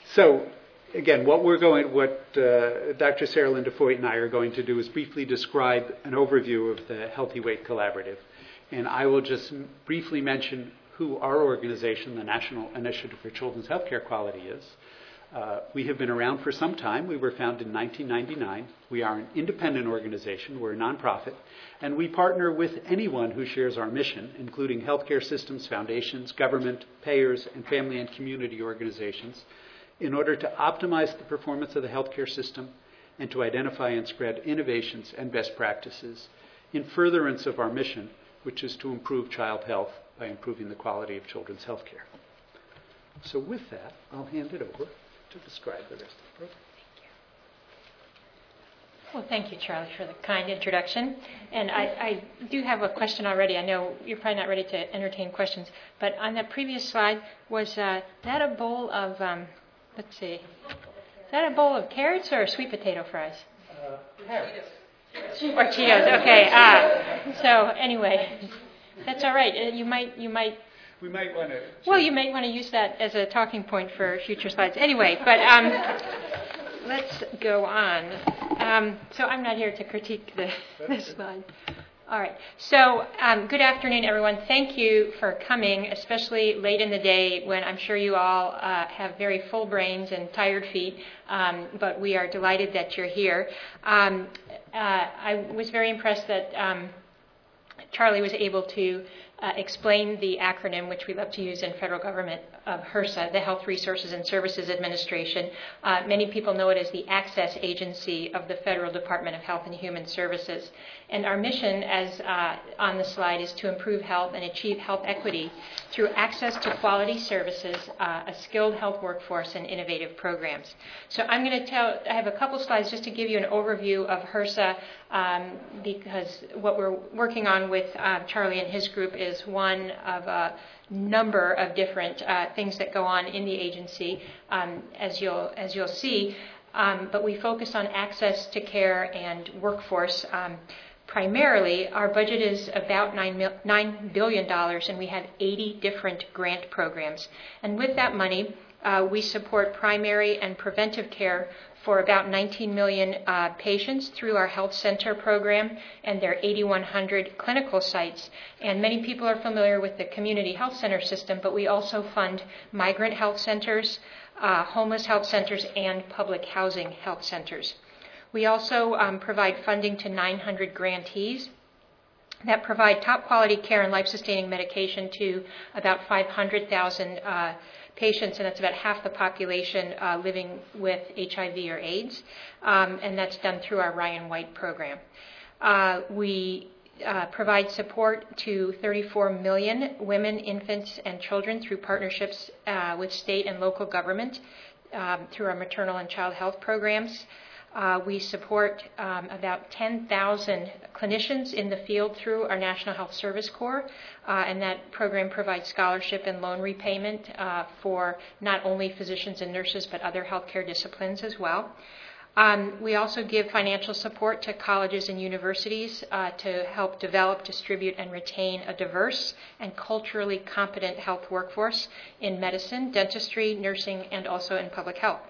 So, again, what Dr. Sarah Linda Foyt and I are going to do is briefly describe an overview of the Healthy Weight Collaborative. And I will just briefly mention who our organization, the National Initiative for Children's Healthcare Quality, is. We have been around for some time. We were founded in 1999. We are an independent organization. We're a nonprofit. And we partner with anyone who shares our mission, including healthcare systems, foundations, government, payers, and family and community organizations, in order to optimize the performance of the healthcare system and to identify and spread innovations and best practices in furtherance of our mission, which is to improve child health by improving the quality of children's health care. So with that, I'll hand it over to describe the rest of the program. Well, thank you, Charlie, for the kind introduction. And I do have a question already. I know you're probably not ready to entertain questions, but on that previous slide, was that a bowl of, let's see, is that a bowl of carrots or sweet potato fries? Carrots. Or Cheetos, okay. So anyway, that's all right. We might want to. Well, you may want to use that as a talking point for future slides. Anyway, but let's go on. So I'm not here to critique the slide. All right. So good afternoon, everyone. Thank you for coming, especially late in the day when I'm sure you all have very full brains and tired feet. But we are delighted that you're here. I was very impressed that Charlie was able to explain the acronym, which we love to use in federal government, of HRSA, the Health Resources and Services Administration. Many people know it as the access agency of the Federal Department of Health and Human Services. And our mission, as on the slide, is to improve health and achieve health equity through access to quality services, a skilled health workforce, and innovative programs. So I'm going to I have a couple slides just to give you an overview of HRSA, because what we're working on with Charlie and his group is one of a number of different things that go on in the agency, as you'll see. But we focus on access to care and workforce. Primarily, our budget is about $9 billion, and we have 80 different grant programs. And with that money, we support primary and preventive care for about 19 million patients through our health center program and their 8,100 clinical sites. And many people are familiar with the community health center system, but we also fund migrant health centers, homeless health centers, and public housing health centers. We also provide funding to 900 grantees that provide top quality care and life-sustaining medication to about 500,000 patients, and that's about half the population living with HIV or AIDS, and that's done through our Ryan White program. We provide support to 34 million women, infants, and children through partnerships with state and local government through our maternal and child health programs. We support about 10,000 clinicians in the field through our National Health Service Corps, and that program provides scholarship and loan repayment for not only physicians and nurses, but other healthcare disciplines as well. We also give financial support to colleges and universities to help develop, distribute, and retain a diverse and culturally competent health workforce in medicine, dentistry, nursing, and also in public health.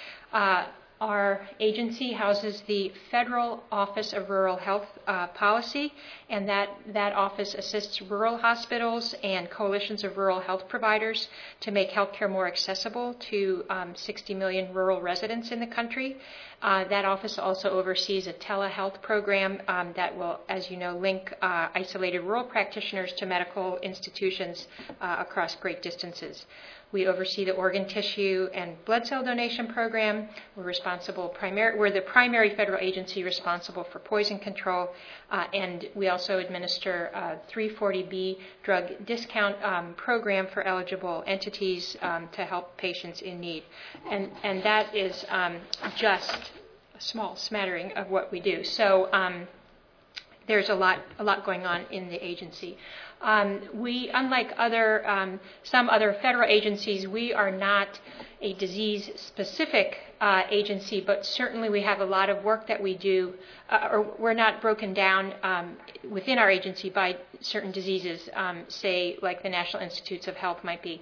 Our agency houses the Federal Office of Rural Health Policy, and that office assists rural hospitals and coalitions of rural health providers to make healthcare more accessible to 60 million rural residents in the country. That office also oversees a telehealth program that will, as you know, link isolated rural practitioners to medical institutions across great distances. We oversee the organ tissue and blood cell donation program. We're the primary federal agency responsible for poison control, and we also administer a 340B drug discount program for eligible entities to help patients in need. And that is just a small smattering of what we do. So there's a lot going on in the agency. We, unlike some other federal agencies, we are not a disease-specific agency, but certainly we have a lot of work that we do, or we're not broken down within our agency by certain diseases, say like the National Institutes of Health might be.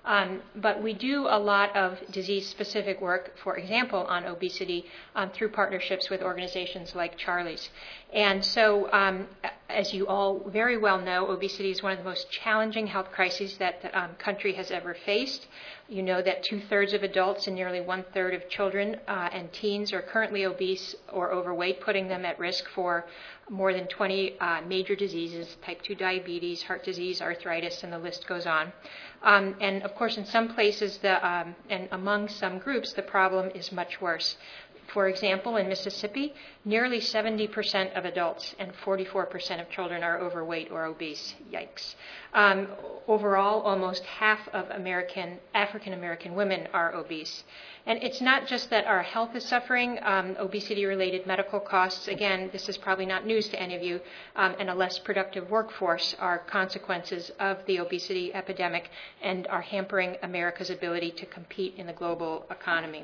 But we do a lot of disease-specific work, for example, on obesity through partnerships with organizations like Charlie's. And so, as you all very well know, obesity is one of the most challenging health crises that the country has ever faced. You know that 2/3 of adults and nearly 1/3 of children and teens are currently obese or overweight, putting them at risk for more than 20 major diseases, type 2 diabetes, heart disease, arthritis, and the list goes on. And of course, in some places and among some groups, the problem is much worse. For example, in Mississippi, nearly 70% of adults and 44% of children are overweight or obese. Yikes. Overall, almost half of African-American women are obese. And it's not just that our health is suffering, obesity-related medical costs. Again, this is probably not news to any of you, and a less productive workforce are consequences of the obesity epidemic and are hampering America's ability to compete in the global economy.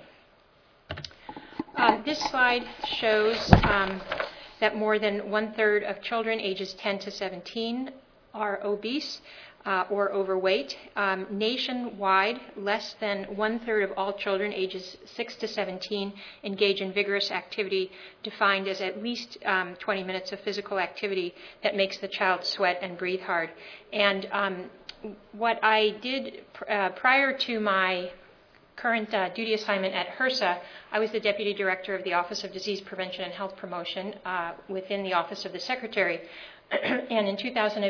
This slide shows that more than 1/3 of children ages 10 to 17 are obese or overweight. Nationwide, less than 1/3 of all children ages 6 to 17 engage in vigorous activity defined as at least 20 minutes of physical activity that makes the child sweat and breathe hard. And what I did prior to my current duty assignment at HRSA, I was the Deputy Director of the Office of Disease Prevention and Health Promotion within the Office of the Secretary. And in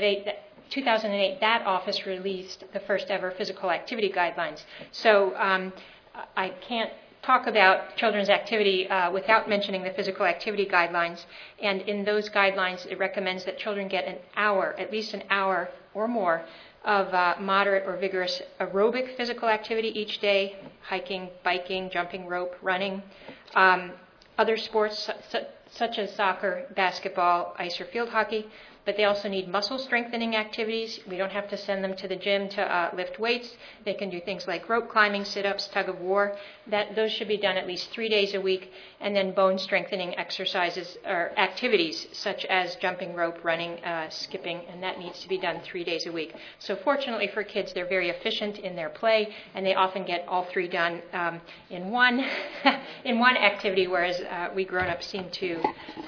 2008, that office released the first ever physical activity guidelines. So I can't talk about children's activity without mentioning the physical activity guidelines. And in those guidelines, it recommends that children get an hour, at least an hour or more, of moderate or vigorous aerobic physical activity each day: hiking, biking, jumping rope, running. Other sports such as soccer, basketball, ice or field hockey, but they also need muscle strengthening activities. We don't have to send them to the gym to lift weights. They can do things like rope climbing, sit-ups, tug of war. Those should be done at least 3 days a week, and then bone strengthening exercises or activities such as jumping rope, running, skipping, and that needs to be done 3 days a week. So fortunately for kids, they're very efficient in their play, and they often get all three done in one in one activity, whereas we grown-ups seem to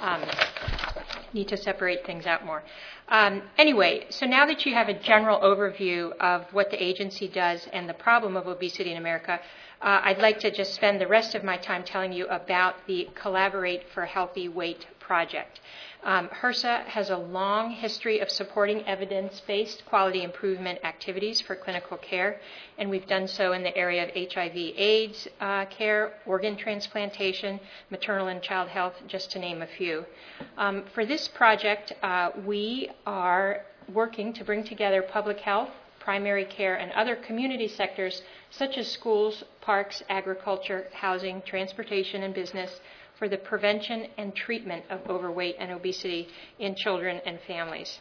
need to separate things out more. Anyway, so now that you have a general overview of what the agency does and the problem of obesity in America, I'd like to just spend the rest of my time telling you about the Collaborate for Healthy Weight project. HRSA has a long history of supporting evidence-based quality improvement activities for clinical care, and we've done so in the area of HIV/AIDS care, organ transplantation, maternal and child health, just to name a few. For this project, we are working to bring together public health, primary care, and other community sectors such as schools, parks, agriculture, housing, transportation, and business for the prevention and treatment of overweight and obesity in children and families.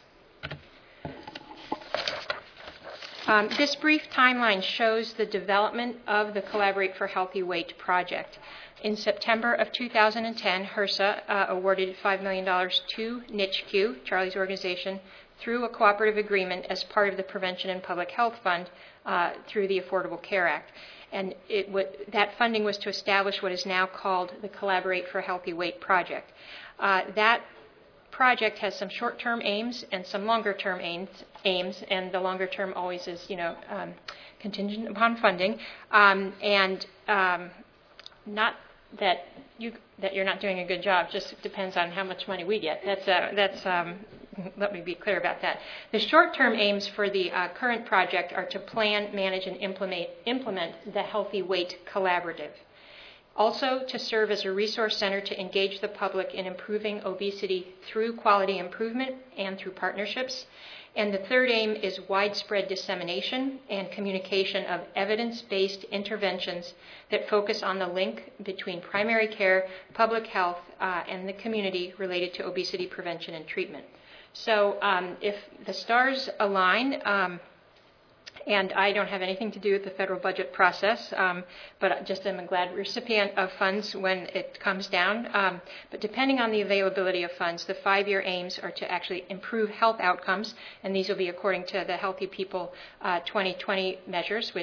This brief timeline shows the development of the Collaborate for Healthy Weight project. In September of 2010, HRSA awarded $5 million to NICHQ, Charlie's organization, through a cooperative agreement as part of the Prevention and Public Health Fund through the Affordable Care Act. And that funding was to establish what is now called the Collaborate for Healthy Weight project. That project has some short-term aims and some longer-term aims, and the longer term always is, contingent upon funding, and not that you're not doing a good job. Just depends on how much money we get. Let me be clear about that. The short-term aims for the current project are to plan, manage, and implement the Healthy Weight Collaborative. Also, to serve as a resource center to engage the public in improving obesity through quality improvement and through partnerships. And the third aim is widespread dissemination and communication of evidence-based interventions that focus on the link between primary care, public health, and the community related to obesity prevention and treatment. So if the stars align, and I don't have anything to do with the federal budget process, but just am a glad recipient of funds when it comes down. But depending on the availability of funds, the 5-year aims are to actually improve health outcomes, and these will be according to the Healthy People 2020 measures, which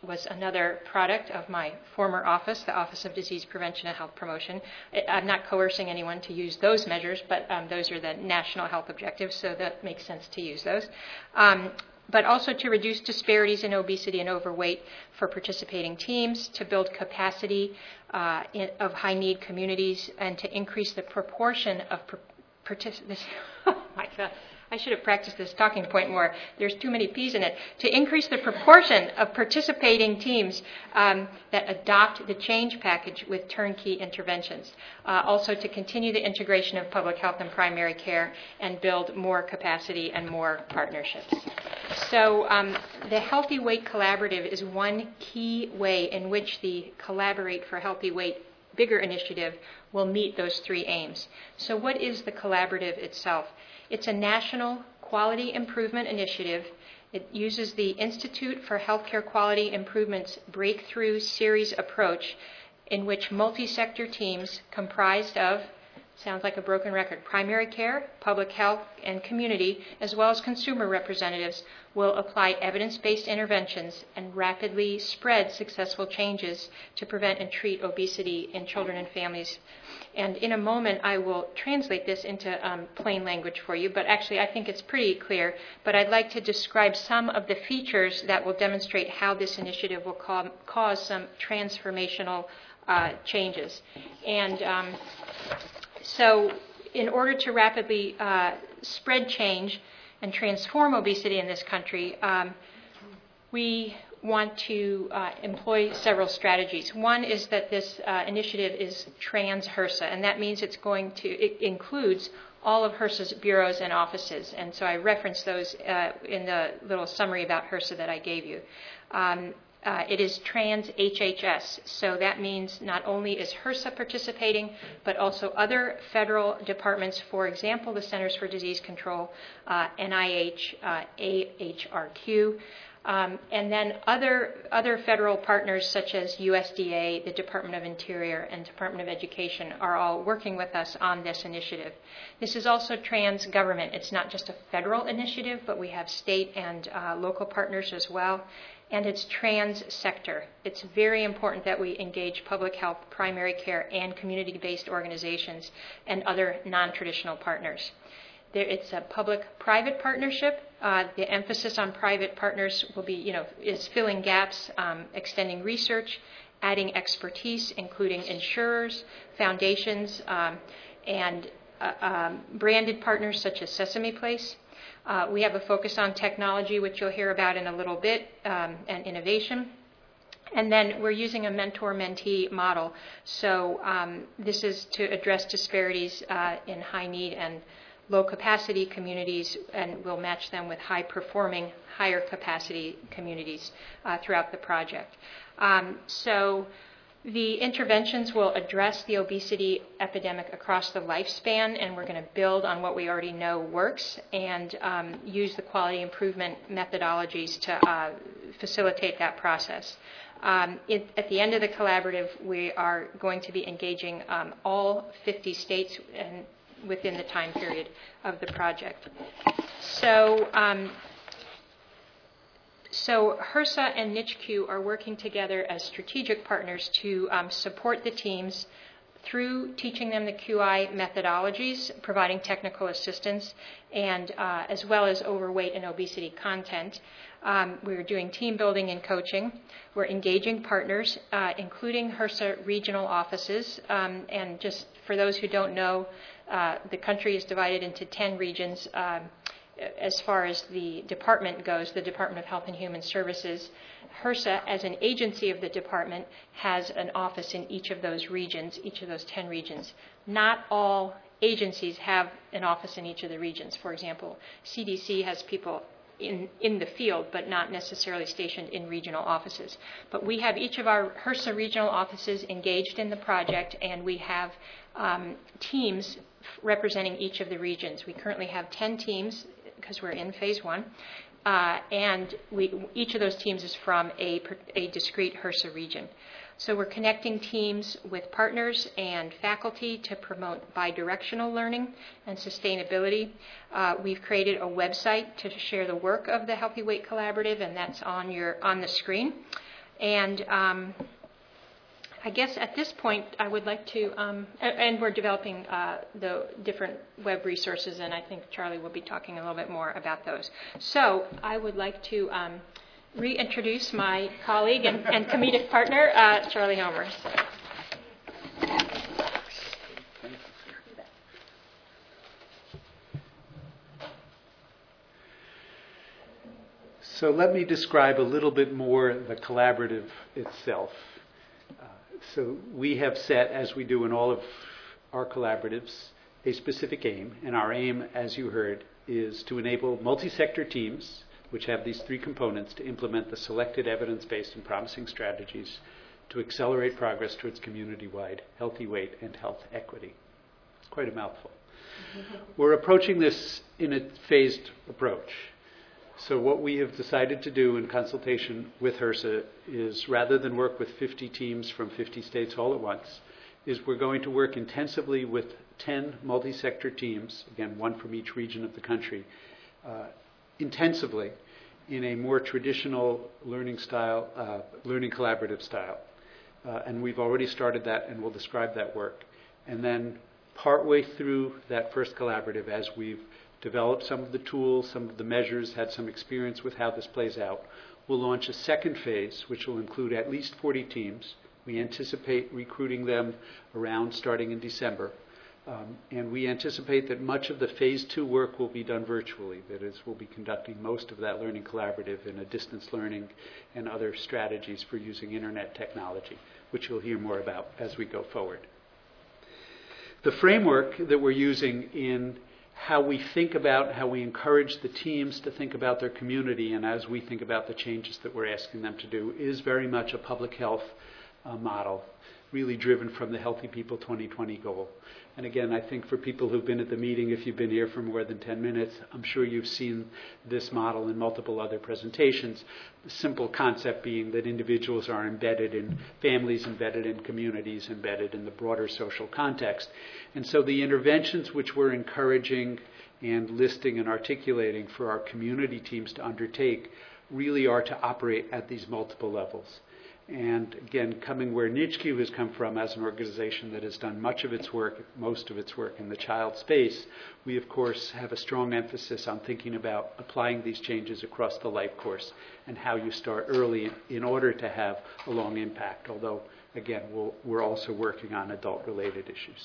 was another product of my former office, the Office of Disease Prevention and Health Promotion. I'm not coercing anyone to use those measures, but those are the national health objectives, so that makes sense to use those. But also to reduce disparities in obesity and overweight for participating teams, to build capacity of high-need communities, and to increase the proportion of participants. Oh my God. I should have practiced this talking point more. There's too many P's in it. To increase the proportion of participating teams that adopt the change package with turnkey interventions. Also to continue the integration of public health and primary care and build more capacity and more partnerships. So the Healthy Weight Collaborative is one key way in which the Collaborate for Healthy Weight bigger initiative will meet those three aims. So what is the collaborative itself? It's a national quality improvement initiative. It uses the Institute for Healthcare Quality Improvement's breakthrough series approach in which multi-sector teams comprised of, sounds like a broken record, primary care, public health, and community, as well as consumer representatives, will apply evidence-based interventions and rapidly spread successful changes to prevent and treat obesity in children and families. And in a moment, I will translate this into plain language for you, but actually I think it's pretty clear. But I'd like to describe some of the features that will demonstrate how this initiative will cause some transformational changes. And so in order to rapidly spread change and transform obesity in this country, we want to employ several strategies. One is that this initiative is trans-HRSA, and that means it includes all of HRSA's bureaus and offices. And so I referenced those in the little summary about HRSA that I gave you. It is trans-HHS, so that means not only is HRSA participating, but also other federal departments, for example, the Centers for Disease Control, NIH, AHRQ, and then other federal partners such as USDA, the Department of Interior, and Department of Education are all working with us on this initiative. This is also trans-government. It's not just a federal initiative, but we have state and local partners as well. And it's trans-sector. It's very important that we engage public health, primary care, and community-based organizations and other non-traditional partners. It's a public-private partnership. The emphasis on private partners will be, is filling gaps, extending research, adding expertise, including insurers, foundations, and branded partners such as Sesame Place. We have a focus on technology, which you'll hear about in a little bit, and innovation. And then we're using a mentor-mentee model. So this is to address disparities in high-need and low-capacity communities, and we'll match them with high-performing, higher-capacity communities throughout the project. So the interventions will address the obesity epidemic across the lifespan, and we're going to build on what we already know works and use the quality improvement methodologies to facilitate that process. At the end of the collaborative, we are going to be engaging all 50 states and within the time period of the project. So HRSA and NICHQ are working together as strategic partners to support the teams through teaching them the QI methodologies, providing technical assistance, and as well as overweight and obesity content. We're doing team building and coaching. We're engaging partners, including HRSA regional offices. And just for those who don't know, the country is divided into 10 regions. As far as the department goes, the Department of Health and Human Services, HRSA, as an agency of the department, has an office in each of those regions, each of those 10 regions. Not all agencies have an office in each of the regions. For example, CDC has people in the field, but not necessarily stationed in regional offices. But we have each of our HRSA regional offices engaged in the project, and we have teams representing each of the regions. We currently have 10 teams because we're in phase 1, and each of those teams is from a discrete HRSA region. So we're connecting teams with partners and faculty to promote bidirectional learning and sustainability. We've created a website to share the work of the Healthy Weight Collaborative, and that's on the screen. And I guess at this point, I would like to, and we're developing the different web resources, and I think Charlie will be talking a little bit more about those. So I would like to reintroduce my colleague and comedic partner, Charlie Homer. So let me describe a little bit more the collaborative itself. So we have set, as we do in all of our collaboratives, a specific aim. And our aim, as you heard, is to enable multi-sector teams, which have these three components, to implement the selected evidence-based and promising strategies to accelerate progress towards community-wide healthy weight and health equity. It's quite a mouthful. We're approaching this in a phased approach. So what we have decided to do in consultation with HRSA is, rather than work with 50 teams from 50 states all at once, is we're going to work intensively with 10 multi-sector teams, again, one from each region of the country, intensively in a more traditional learning style, learning collaborative style. And we've already started that, and we'll describe that work. And then partway through that first collaborative, as we've developed some of the tools, some of the measures, had some experience with how this plays out, we'll launch a second phase, which will include at least 40 teams. We anticipate recruiting them around starting in December. And we anticipate that much of the phase 2 work will be done virtually. That is, we'll be conducting most of that learning collaborative in a distance learning and other strategies for using internet technology, which you'll hear more about as we go forward. The framework that we're using in how we think about, how we encourage the teams to think about their community, and as we think about the changes that we're asking them to do, is very much a public health model, really driven from the Healthy People 2020 goal. And again, I think for people who've been at the meeting, if you've been here for more than 10 minutes, I'm sure you've seen this model in multiple other presentations. The simple concept being that individuals are embedded in families, embedded in communities, embedded in the broader social context. And so the interventions which we're encouraging and listing and articulating for our community teams to undertake really are to operate at these multiple levels. And again, coming where NICHQ has come from as an organization that has done much of its work, most of its work in the child space, we of course have a strong emphasis on thinking about applying these changes across the life course and how you start early in order to have a long impact, although again, we're also working on adult-related issues.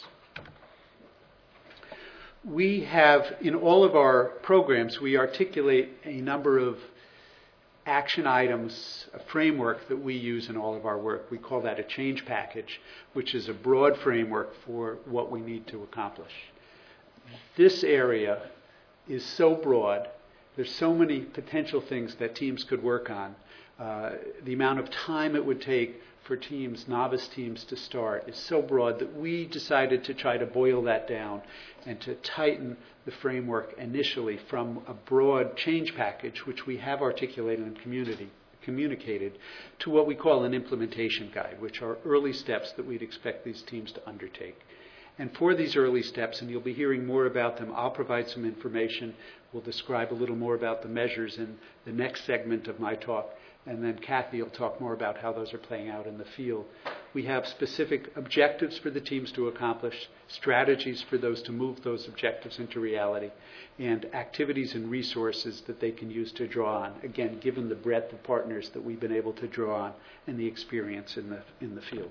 We have, in all of our programs, we articulate a number of action items, a framework that we use in all of our work. We call that a change package, which is a broad framework for what we need to accomplish. This area is so broad. There's so many potential things that teams could work on. The amount of time it would take for teams, novice teams, to start is so broad that we decided to try to boil that down and to tighten the framework initially from a broad change package, which we have articulated and communicated, to what we call an implementation guide, which are early steps that we'd expect these teams to undertake. And for these early steps, and you'll be hearing more about them, I'll provide some information. We'll describe a little more about the measures in the next segment of my talk. And then Kathy will talk more about how those are playing out in the field. We have specific objectives for the teams to accomplish, strategies for those to move those objectives into reality, and activities and resources that they can use to draw on, again, given the breadth of partners that we've been able to draw on and the experience in the field.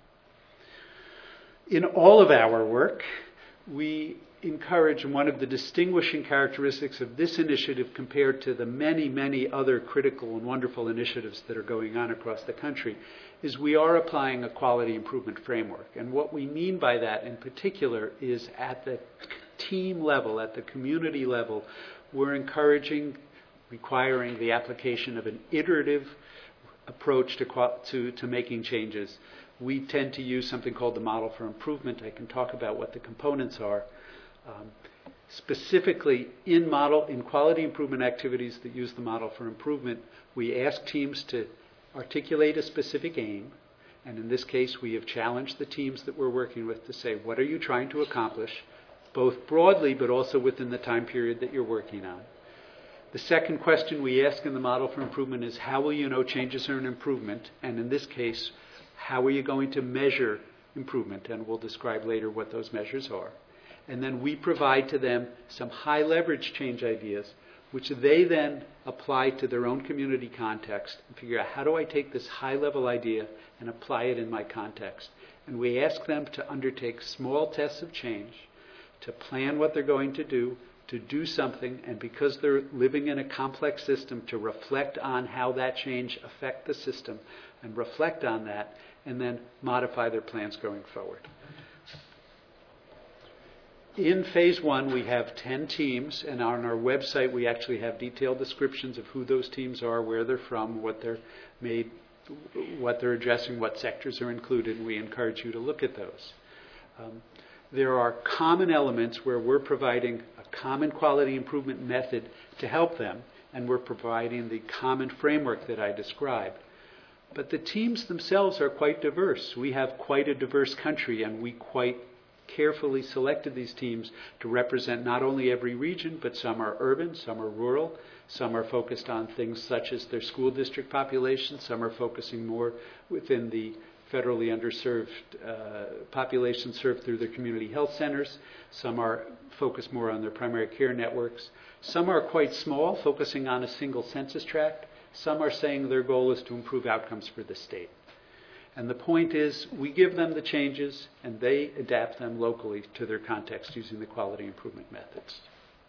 In all of our work, we encourage, one of the distinguishing characteristics of this initiative compared to the many, many other critical and wonderful initiatives that are going on across the country, is we are applying a quality improvement framework. And what we mean by that in particular is at the team level, at the community level, we're encouraging, requiring the application of an iterative approach to making changes. We tend to use something called the model for improvement. I can talk about what the components are. Specifically, in quality improvement activities that use the model for improvement, we ask teams to articulate a specific aim. And in this case, we have challenged the teams that we're working with to say, what are you trying to accomplish, both broadly but also within the time period that you're working on? The second question we ask in the model for improvement is, how will you know changes are an improvement? And in this case, how are you going to measure improvement? And we'll describe later what those measures are. And then we provide to them some high leverage change ideas, which they then apply to their own community context and figure out, how do I take this high level idea and apply it in my context? And we ask them to undertake small tests of change, to plan what they're going to do something, and because they're living in a complex system, to reflect on how that change affect the system and reflect on that, and then modify their plans going forward. In phase 1, we have 10 teams, and on our website we actually have detailed descriptions of who those teams are, where they're from, what they're made, what they're addressing, what sectors are included, and we encourage you to look at those. There are common elements where we're providing a common quality improvement method to help them, and we're providing the common framework that I described. But the teams themselves are quite diverse. We have quite a diverse country, and we quite carefully selected these teams to represent not only every region, but some are urban, some are rural, some are focused on things such as their school district population, some are focusing more within the federally underserved population served through their community health centers, some are focused more on their primary care networks, some are quite small, focusing on a single census tract, some are saying their goal is to improve outcomes for the state. And the point is, we give them the changes, and they adapt them locally to their context using the quality improvement methods.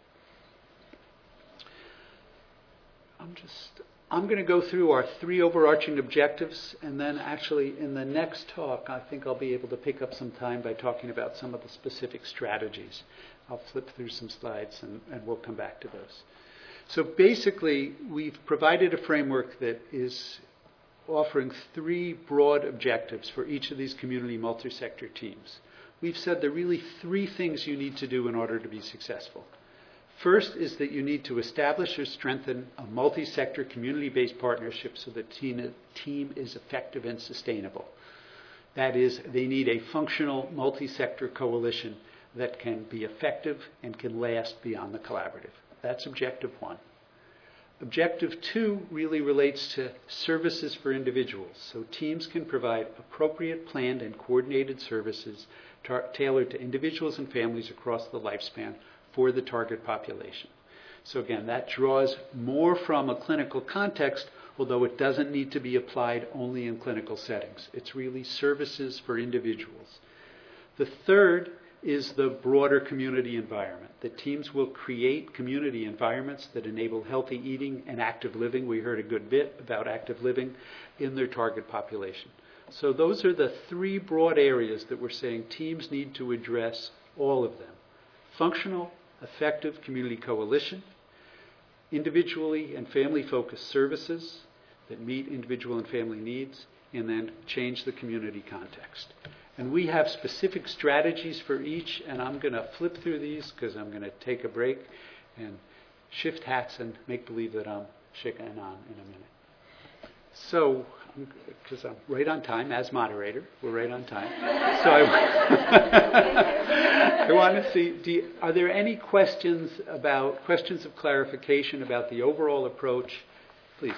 I'm going to go through our 3 overarching objectives, and then actually in the next talk, I think I'll be able to pick up some time by talking about some of the specific strategies. I'll flip through some slides, and we'll come back to those. So basically, we've provided a framework that is offering 3 broad objectives for each of these community multi-sector teams. We've said there are really 3 things you need to do in order to be successful. First is that you need to establish or strengthen a multi-sector community-based partnership so the team is effective and sustainable. That is, they need a functional multi-sector coalition that can be effective and can last beyond the collaborative. That's objective 1. Objective 2 really relates to services for individuals. So teams can provide appropriate, planned, and coordinated services tailored to individuals and families across the lifespan for the target population. So again, that draws more from a clinical context, although it doesn't need to be applied only in clinical settings. It's really services for individuals. The third is the broader community environment. The teams will create community environments that enable healthy eating and active living. We heard a good bit about active living in their target population. So those are the 3 broad areas that we're saying teams need to address, all of them. Functional, effective community coalition, individually and family-focused services that meet individual and family needs, and then change the community context. And we have specific strategies for each, and I'm going to flip through these because I'm going to take a break and shift hats and make believe that I'm shaking on in a minute. So, because I'm right on time as moderator, we're right on time. So I want to see, are there any questions of clarification about the overall approach? Please.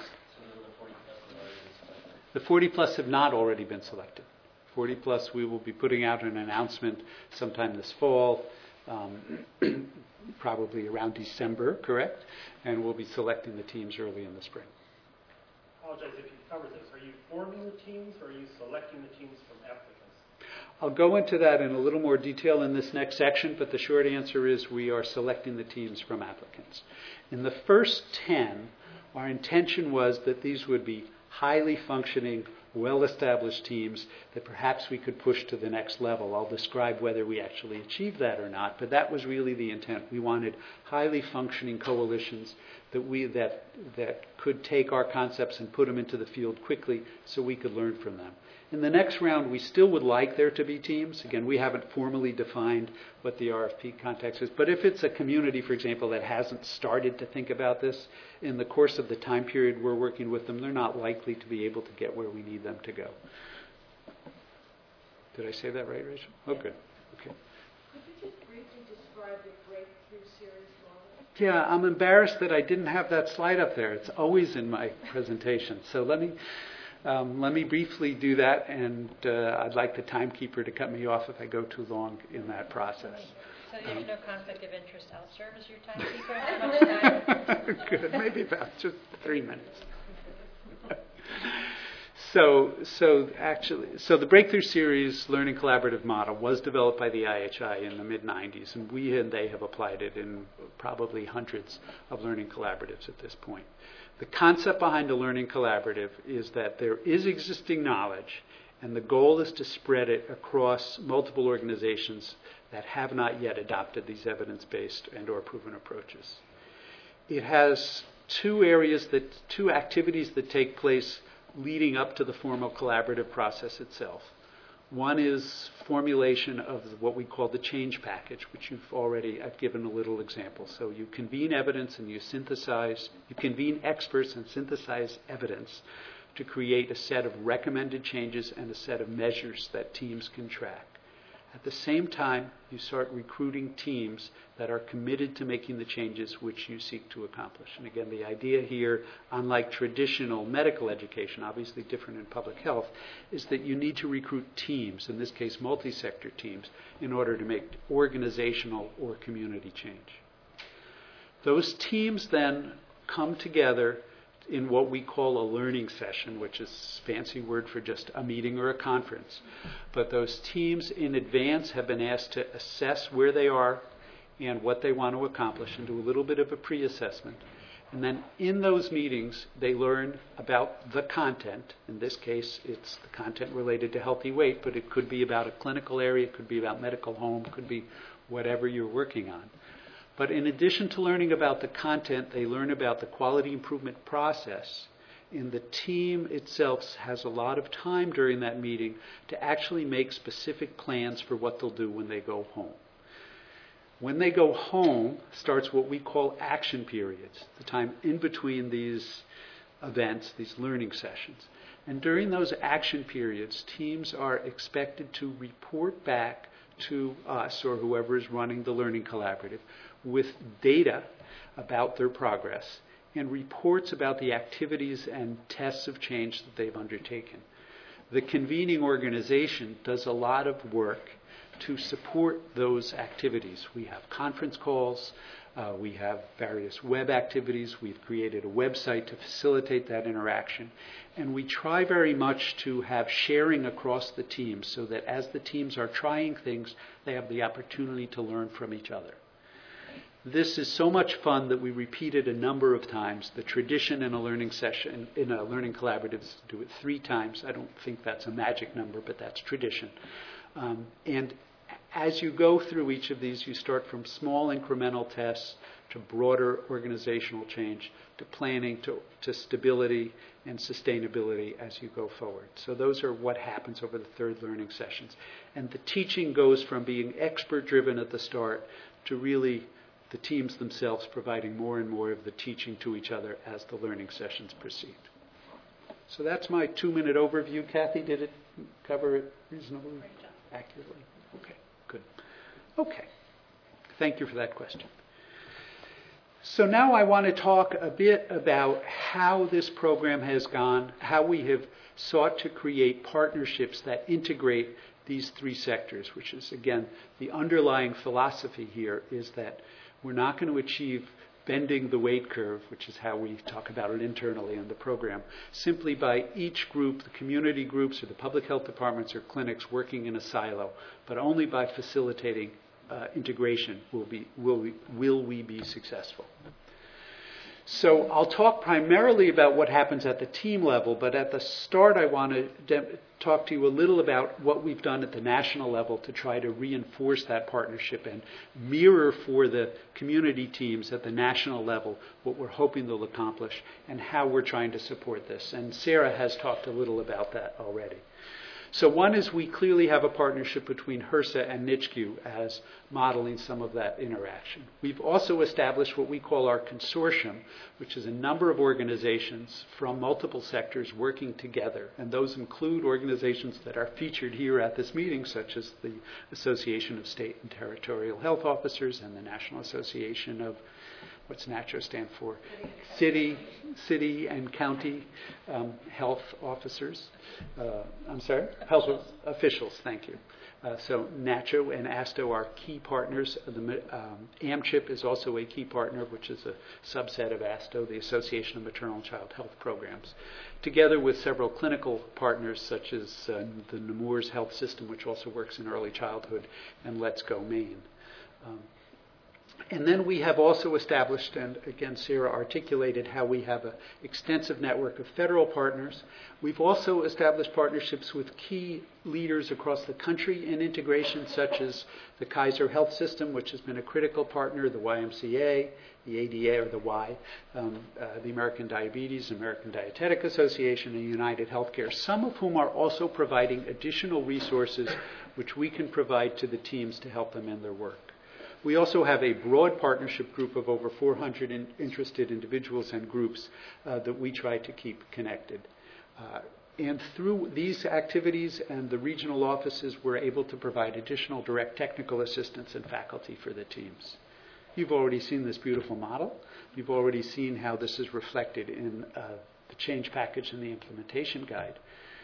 The 40 plus have not already been selected. 40 plus, we will be putting out an announcement sometime this fall, probably around December, correct? And we'll be selecting the teams early in the spring. I apologize if you covered this. Are you forming the teams, or are you selecting the teams from applicants? I'll go into that in a little more detail in this next section, but the short answer is we are selecting the teams from applicants. In the first 10, our intention was that these would be highly functioning, well-established teams that perhaps we could push to the next level. I'll describe whether we actually achieved that or not, but that was really the intent. We wanted highly functioning coalitions that could take our concepts and put them into the field quickly so we could learn from them. In the next round, we still would like there to be teams. Again, we haven't formally defined what the RFP context is, but if it's a community, for example, that hasn't started to think about this, in the course of the time period we're working with them, they're not likely to be able to get where we need them to go. Did I say that right, Rachel? Oh, good. Okay. Could you just briefly describe the breakthrough series model? Yeah, I'm embarrassed that I didn't have that slide up there. It's always in my presentation. So let me briefly do that, and I'd like the timekeeper to cut me off if I go too long in that process. So there's no conflict of interest. I'll serve as your timekeeper. How much time? Good, maybe about just 3 minutes. So the Breakthrough Series Learning Collaborative Model was developed by the IHI in the mid-90s, and we and they have applied it in probably hundreds of learning collaboratives at this point. The concept behind a learning collaborative is that there is existing knowledge, and the goal is to spread it across multiple organizations that have not yet adopted these evidence-based and or proven approaches. It has two activities that take place leading up to the formal collaborative process itself. One is formulation of what we call the change package, which I've given a little example. So you convene evidence and you convene experts and synthesize evidence to create a set of recommended changes and a set of measures that teams can track. At the same time, you start recruiting teams that are committed to making the changes which you seek to accomplish. And again, the idea here, unlike traditional medical education, obviously different in public health, is that you need to recruit teams, in this case multi-sector teams, in order to make organizational or community change. Those teams then come together in what we call a learning session, which is a fancy word for just a meeting or a conference. But those teams in advance have been asked to assess where they are and what they want to accomplish and do a little bit of a pre-assessment. And then in those meetings, they learn about the content. In this case, it's the content related to healthy weight, but it could be about a clinical area, it could be about medical home, it could be whatever you're working on. But in addition to learning about the content, they learn about the quality improvement process. And the team itself has a lot of time during that meeting to actually make specific plans for what they'll do when they go home. When they go home starts what we call action periods, the time in between these events, these learning sessions. And during those action periods, teams are expected to report back to us or whoever is running the learning collaborative with data about their progress and reports about the activities and tests of change that they've undertaken. The convening organization does a lot of work to support those activities. We have conference calls, we have various web activities, we've created a website to facilitate that interaction, and we try very much to have sharing across the teams so that as the teams are trying things, they have the opportunity to learn from each other. This is so much fun that we repeat it a number of times. The tradition in a learning session, in a learning collaborative, is to do it 3 times. I don't think that's a magic number, but that's tradition. And as you go through each of these, you start from small incremental tests to broader organizational change, to planning, to stability and sustainability as you go forward. So those are what happens over the 3rd learning sessions. And the teaching goes from being expert-driven at the start to really the teams themselves providing more and more of the teaching to each other as the learning sessions proceed. So that's my 2-minute overview. Kathy, did it cover it reasonably accurately? Okay, good. Okay, thank you for that question. So now I want to talk a bit about how this program has gone, how we have sought to create partnerships that integrate these 3 sectors, which is, again, the underlying philosophy here is that we're not going to achieve bending the weight curve, which is how we talk about it internally in the program, simply by each group, the community groups or the public health departments or clinics working in a silo, but only by facilitating integration will we be successful. So I'll talk primarily about what happens at the team level, but at the start I want to talk to you a little about what we've done at the national level to try to reinforce that partnership and mirror for the community teams at the national level what we're hoping they'll accomplish and how we're trying to support this. And Sarah has talked a little about that already. So one is we clearly have a partnership between HRSA and NICHQ as modeling some of that interaction. We've also established what we call our consortium, which is a number of organizations from multiple sectors working together. And those include organizations that are featured here at this meeting, such as the Association of State and Territorial Health Officers and the National Association of what's NACCHO stand for? City and county health officers. Health officials, thank you. So NACCHO and ASTO are key partners. AMCHIP is also a key partner, which is a subset of ASTO, the Association of Maternal and Child Health Programs, together with several clinical partners such as the Nemours Health System, which also works in early childhood, and Let's Go Maine. And then we have also established, and again, Sarah articulated how we have an extensive network of federal partners. We've also established partnerships with key leaders across the country in integration, such as the Kaiser Health System, which has been a critical partner, the YMCA, the ADA, or the Y, the American Diabetes, American Dietetic Association, and United Healthcare, some of whom are also providing additional resources which we can provide to the teams to help them in their work. We also have a broad partnership group of over 400 interested individuals and groups that we try to keep connected. And through these activities and the regional offices, we're able to provide additional direct technical assistance and faculty for the teams. You've already seen this beautiful model. You've already seen how this is reflected in the change package and the implementation guide.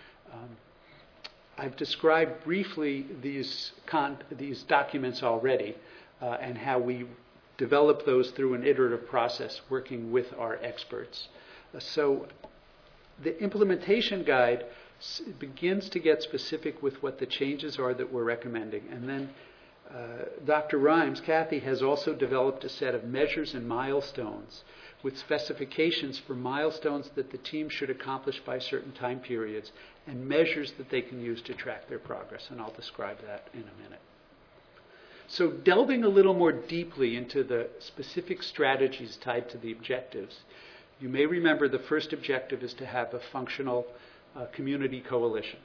I've described briefly these documents already. And how we develop those through an iterative process working with our experts. So the implementation guide begins to get specific with what the changes are that we're recommending. And then Dr. Rhymes, Kathy, has also developed a set of measures and milestones with specifications for milestones that the team should accomplish by certain time periods and measures that they can use to track their progress. And I'll describe that in a minute. So delving a little more deeply into the specific strategies tied to the objectives, you may remember the first objective is to have a functional community coalition.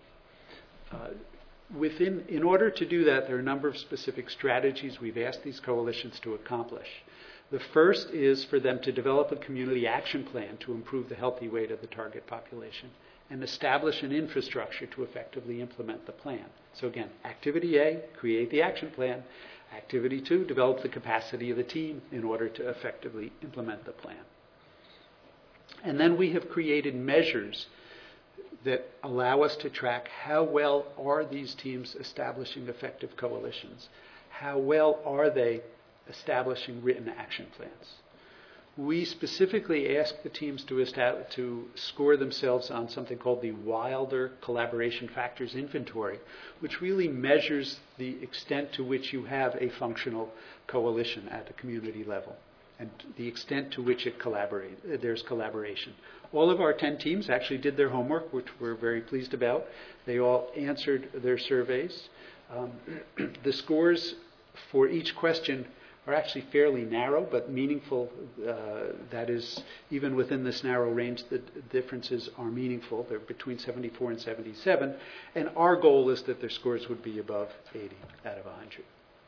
In order to do that, there are a number of specific strategies we've asked these coalitions to accomplish. The first is for them to develop a community action plan to improve the healthy weight of the target population and establish an infrastructure to effectively implement the plan. So again, activity A, create the action plan. Activity 2, develop the capacity of the team in order to effectively implement the plan. And then we have created measures that allow us to track how well are these teams establishing effective coalitions? How well are they establishing written action plans? We specifically ask the teams to score themselves on something called the Wilder Collaboration Factors Inventory, which really measures the extent to which you have a functional coalition at the community level and the extent to which there's collaboration. All of our 10 teams actually did their homework, which we're very pleased about. They all answered their surveys. The scores for each question are actually fairly narrow, but meaningful. That is, even within this narrow range, the differences are meaningful. They're between 74 and 77. And our goal is that their scores would be above 80 out of 100.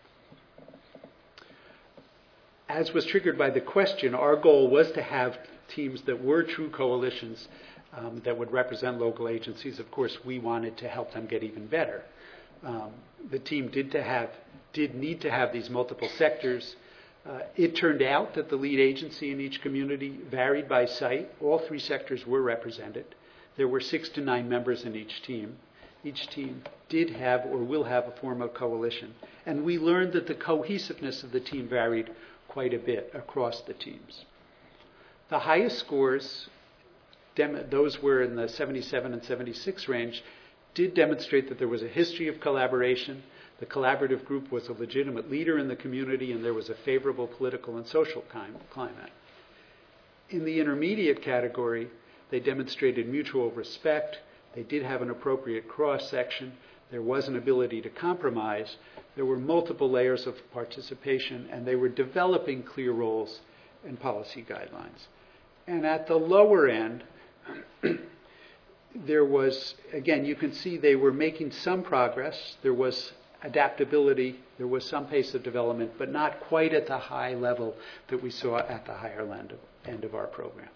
As was triggered by the question, our goal was to have teams that were true coalitions that would represent local agencies. Of course, we wanted to help them get even better. The team did need to have these multiple sectors. It turned out that the lead agency in each community varied by site. All 3 sectors were represented. There were 6 to 9 members in each team. Each team did have or will have a form of coalition. And we learned that the cohesiveness of the team varied quite a bit across the teams. The highest scores, those were in the 77 and 76 range, did demonstrate that there was a history of collaboration. The collaborative group was a legitimate leader in the community, and there was a favorable political and social climate. In the intermediate category, they demonstrated mutual respect. They did have an appropriate cross-section. There was an ability to compromise. There were multiple layers of participation, and they were developing clear roles and policy guidelines. And at the lower end, there was, again, you can see they were making some progress. There was adaptability. There was some pace of development, but not quite at the high level that we saw at the higher end of our programs.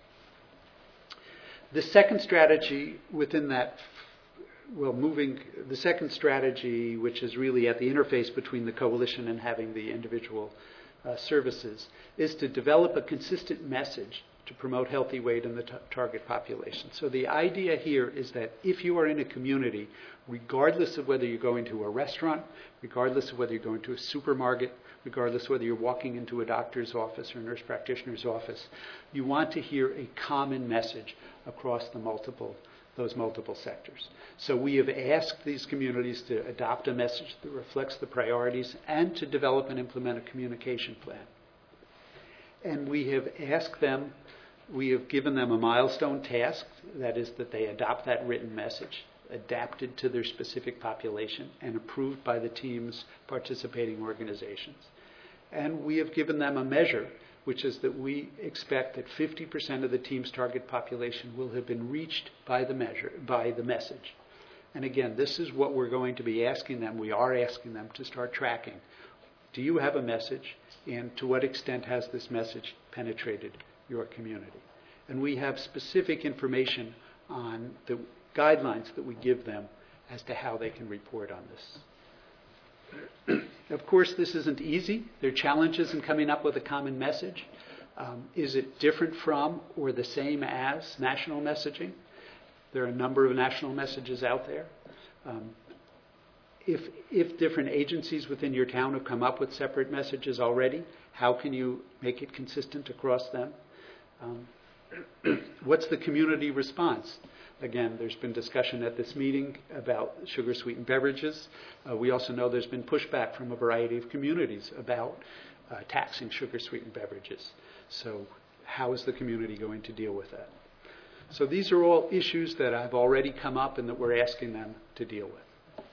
The second strategy within that, the second strategy, which is really at the interface between the coalition and having the individual services is to develop a consistent message to promote healthy weight in the target population. So the idea here is that if you are in a community, regardless of whether you're going to a restaurant, regardless of whether you're going to a supermarket, regardless of whether you're walking into a doctor's office or a nurse practitioner's office, you want to hear a common message across those multiple sectors. So we have asked these communities to adopt a message that reflects the priorities and to develop and implement a communication plan. And we have given them a milestone task, that is that they adopt that written message, adapted to their specific population and approved by the team's participating organizations. And we have given them a measure, which is that we expect that 50% of the team's target population will have been reached by the message. And again, this is what we're going to be asking them. We are asking them to start tracking. Do you have a message? And to what extent has this message penetrated your community? And we have specific information on the guidelines that we give them as to how they can report on this. Of course, this isn't easy. There are challenges in coming up with a common message. Is it different from or the same as national messaging? There are a number of national messages out there. If different agencies within your town have come up with separate messages already, how can you make it consistent across them? What's the community response? Again, there's been discussion at this meeting about sugar-sweetened beverages. We also know there's been pushback from a variety of communities about taxing sugar-sweetened beverages. So how is the community going to deal with that? So these are all issues that have already come up and that we're asking them to deal with.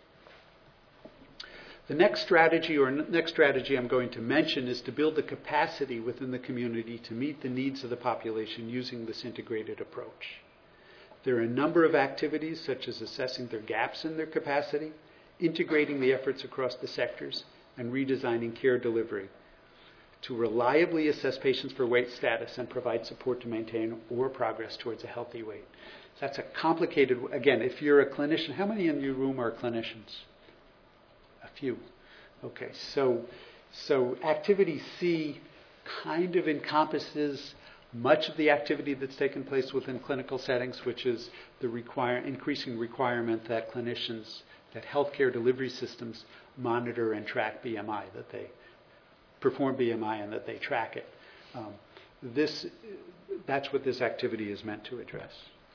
The next strategy I'm going to mention is to build the capacity within the community to meet the needs of the population using this integrated approach. There are a number of activities, such as assessing their gaps in their capacity, integrating the efforts across the sectors, and redesigning care delivery to reliably assess patients for weight status and provide support to maintain or progress towards a healthy weight. That's a complicated, again, if you're a clinician, how many in your room are clinicians? A few. Okay, so activity C kind of encompasses much of the activity that's taken place within clinical settings, which is the increasing requirement that clinicians, that healthcare delivery systems monitor and track BMI, that they perform BMI and that they track it. That's what this activity is meant to address.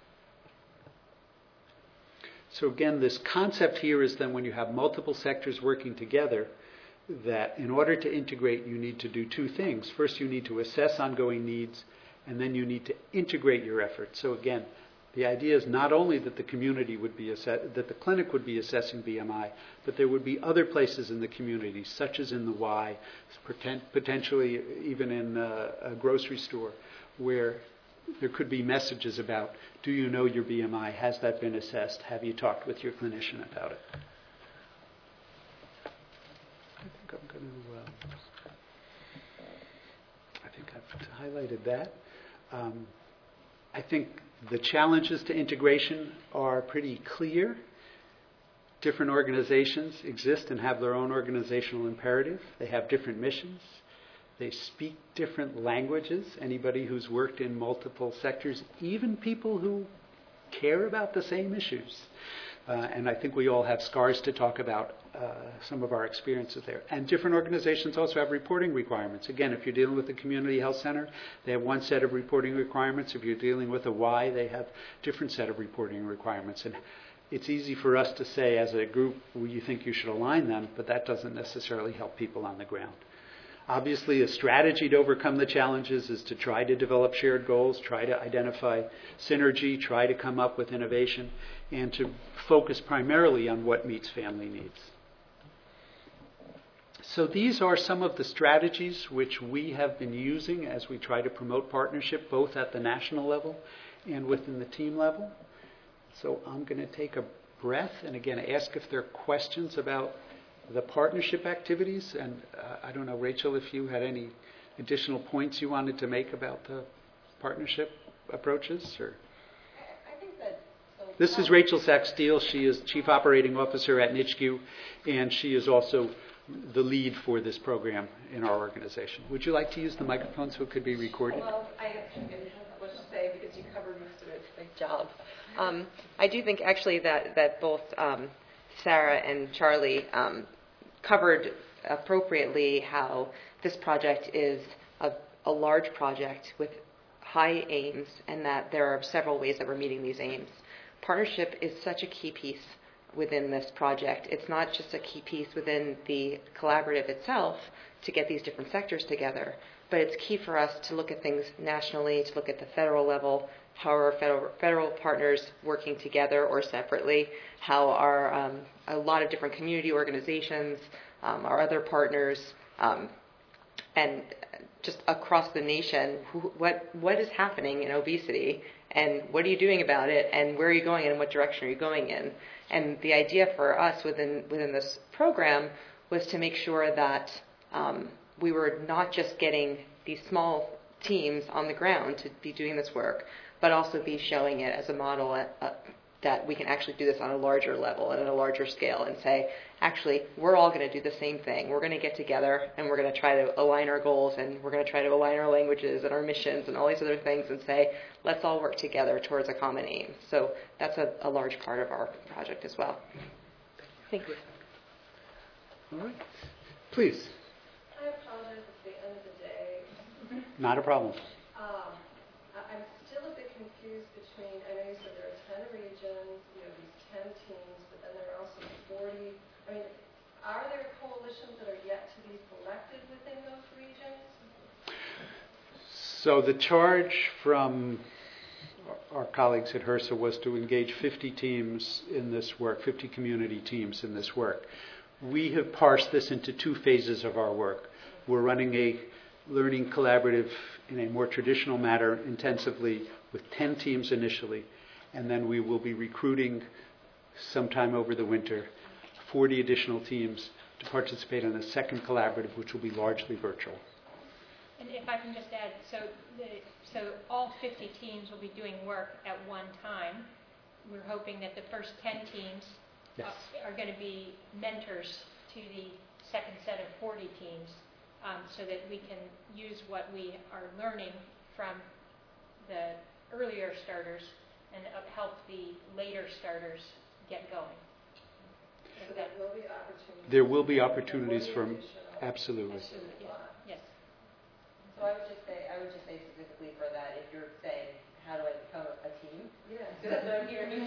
So again, this concept here is then when you have multiple sectors working together, that in order to integrate, you need to do two things. First, you need to assess ongoing needs, and then you need to integrate your efforts. So again, the idea is not only that the community would be that the clinic would be assessing BMI, but there would be other places in the community, such as in the Y, potentially even in a grocery store, where there could be messages about, do you know your BMI? Has that been assessed? Have you talked with your clinician about it? I think I've highlighted that. I think the challenges to integration are pretty clear. Different organizations exist and have their own organizational imperative. They have different missions. They speak different languages. Anybody who's worked in multiple sectors, even people who care about the same issues. And I think we all have scars to talk about some of our experiences there. And different organizations also have reporting requirements. Again, if you're dealing with a community health center, they have one set of reporting requirements. If you're dealing with a Y, they have a different set of reporting requirements. And it's easy for us to say as a group, well, you think you should align them, but that doesn't necessarily help people on the ground. Obviously, a strategy to overcome the challenges is to try to develop shared goals, try to identify synergy, try to come up with innovation, and to focus primarily on what meets family needs. So these are some of the strategies which we have been using as we try to promote partnership, both at the national level and within the team level. So I'm going to take a breath and again ask if there are questions about the partnership activities. And I don't know, Rachel, if you had any additional points you wanted to make about the partnership approaches? Or I think that... This is Rachel Sack-Steele. She is Chief Operating Officer at NICHQ, and she is also the lead for this program in our organization. Would you like to use the microphone so it could be recorded? Well, I have much to say because you covered most of it. Great job. I do think actually that both Sarah and Charlie covered appropriately how this project is a large project with high aims, and that there are several ways that we're meeting these aims. Partnership is such a key piece within this project. It's not just a key piece within the collaborative itself to get these different sectors together, but it's key for us to look at things nationally, to look at the federal level, how are federal partners working together or separately, how are a lot of different community organizations, our other partners, and just across the nation, what is happening in obesity, and what are you doing about it, and where are you going, and what direction are you going in? And the idea for us within this program was to make sure that we were not just getting these small teams on the ground to be doing this work, but also be showing it as a model that we can actually do this on a larger level and at a larger scale and say, actually, we're all going to do the same thing. We're going to get together and we're going to try to align our goals and we're going to try to align our languages and our missions and all these other things and say, let's all work together towards a common aim. So that's a large part of our project as well. Thank you. All right. Please. I apologize at the end of the day. Not a problem. I'm still a bit confused between, I know you said there are 10 regions, these 10 teams, but then there are also 40. I mean, are there coalitions that are yet to be selected within those regions? So the charge from our colleagues at HRSA was to engage 50 teams in this work, 50 community teams in this work. We have parsed this into two phases of our work. We're running a learning collaborative in a more traditional manner intensively with 10 teams initially, and then we will be recruiting sometime over the winter 40 additional teams to participate in a second collaborative, which will be largely virtual. And if I can just add, so all 50 teams will be doing work at one time. We're hoping that the first 10 teams are going to be mentors to the second set of 40 teams, so that we can use what we are learning from the earlier starters and help the later starters get going. So there will be opportunities. There will be opportunities from absolutely. Yes. So I would just say specifically for that, if you're saying, how do I become a team? Yeah. That's what I'm hearing.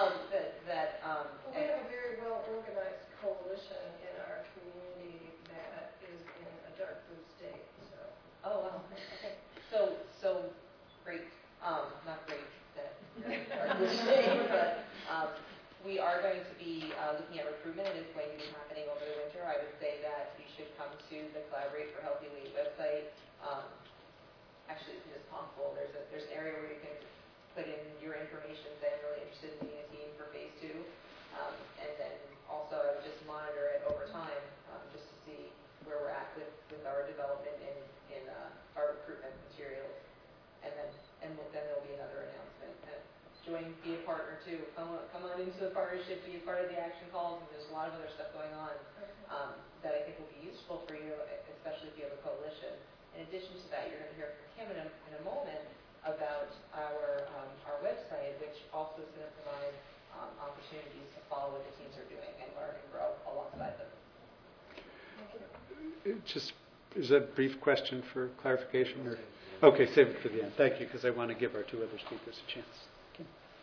We have a very well organized coalition in our community that is in a dark blue state. So. Oh wow. Okay. So great. Not great that dark blue state, but we are going to be looking at recruitment. It is going to be happening over the winter. I would say that you should come to the Collaborate for Healthy Weight website. Actually, as soon as possible. There's an area where you can put in your information, say I'm really interested in being a team for phase 2, and then also I would just monitor it over time, just to see where we're at with our development in our recruitment materials, and then there'll be another announcement. And be a partner too. Come on into the partnership, be a part of the action calls, and there's a lot of other stuff going on that I think will be useful for you, especially if you have a coalition. In addition to that, you're going to hear from Kim in a moment about our website, which also is going to provide opportunities to follow what the teams are doing and learn and grow alongside them. Is that a brief question for clarification? Or? Okay, save it for the end. Thank you, because I want to give our two other speakers a chance. Okay.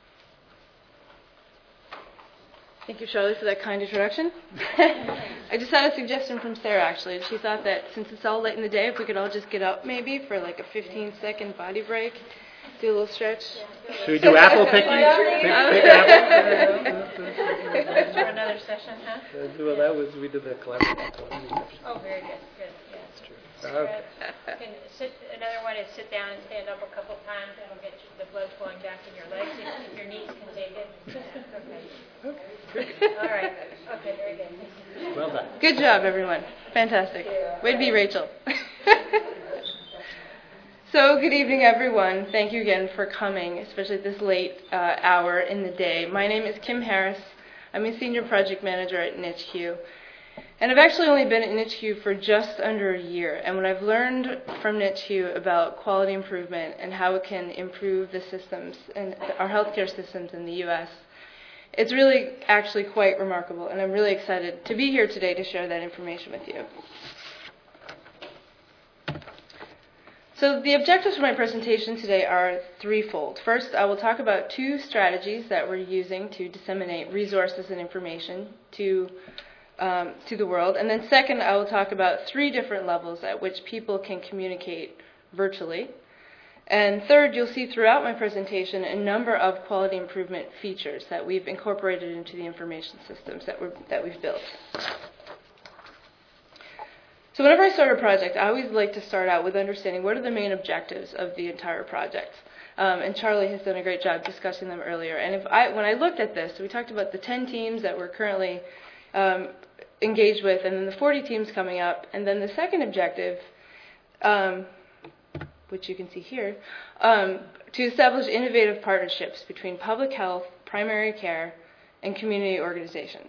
Thank you, Charlie, for that kind introduction. I just had a suggestion from Sarah, actually. She thought that since it's all late in the day, if we could all just get up maybe for like a 15-second body break, do a little stretch. Should we do apple picking? Pick apples? For another session, huh? Well, we did the collaborative. Oh, very good. Good. Yeah. That's true. Another one is sit down and stand up a couple times. That'll get the blood flowing back in your legs if your knees can take it. Okay. All right. Okay, very good. Well done. Good job, everyone. Fantastic. Way to be, Rachel. So, good evening, everyone. Thank you again for coming, especially at this late hour in the day. My name is Kim Harris. I'm a senior project manager at NHQ. And I've actually only been at NICHQ for just under a year. And what I've learned from NICHQ about quality improvement and how it can improve the systems and our healthcare systems in the U.S., it's really actually quite remarkable. And I'm really excited to be here today to share that information with you. So the objectives for my presentation today are threefold. First, I will talk about 2 strategies that we're using to disseminate resources and information to the world. And then second, I will talk about 3 different levels at which people can communicate virtually. And third, you'll see throughout my presentation a number of quality improvement features that we've incorporated into the information systems that we've built. So whenever I start a project, I always like to start out with understanding what are the main objectives of the entire project. And Charlie has done a great job discussing them earlier. And when I looked at this, we talked about the 10 teams that we're currently engaged with, and then the 40 teams coming up. And then the second objective, which you can see here, to establish innovative partnerships between public health, primary care, and community organizations.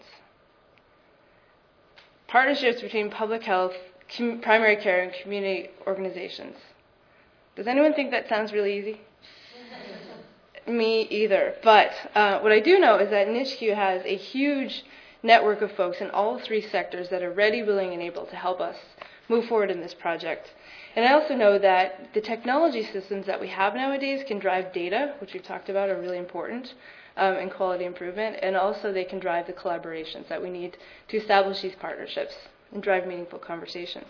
Partnerships between public health, primary care, and community organizations. Does anyone think that sounds really easy? Me either. But what I do know is that NICHQ has a huge network of folks in all 3 sectors that are ready, willing, and able to help us move forward in this project. And I also know that the technology systems that we have nowadays can drive data, which we've talked about are really important in quality improvement, and also they can drive the collaborations that we need to establish these partnerships and drive meaningful conversations.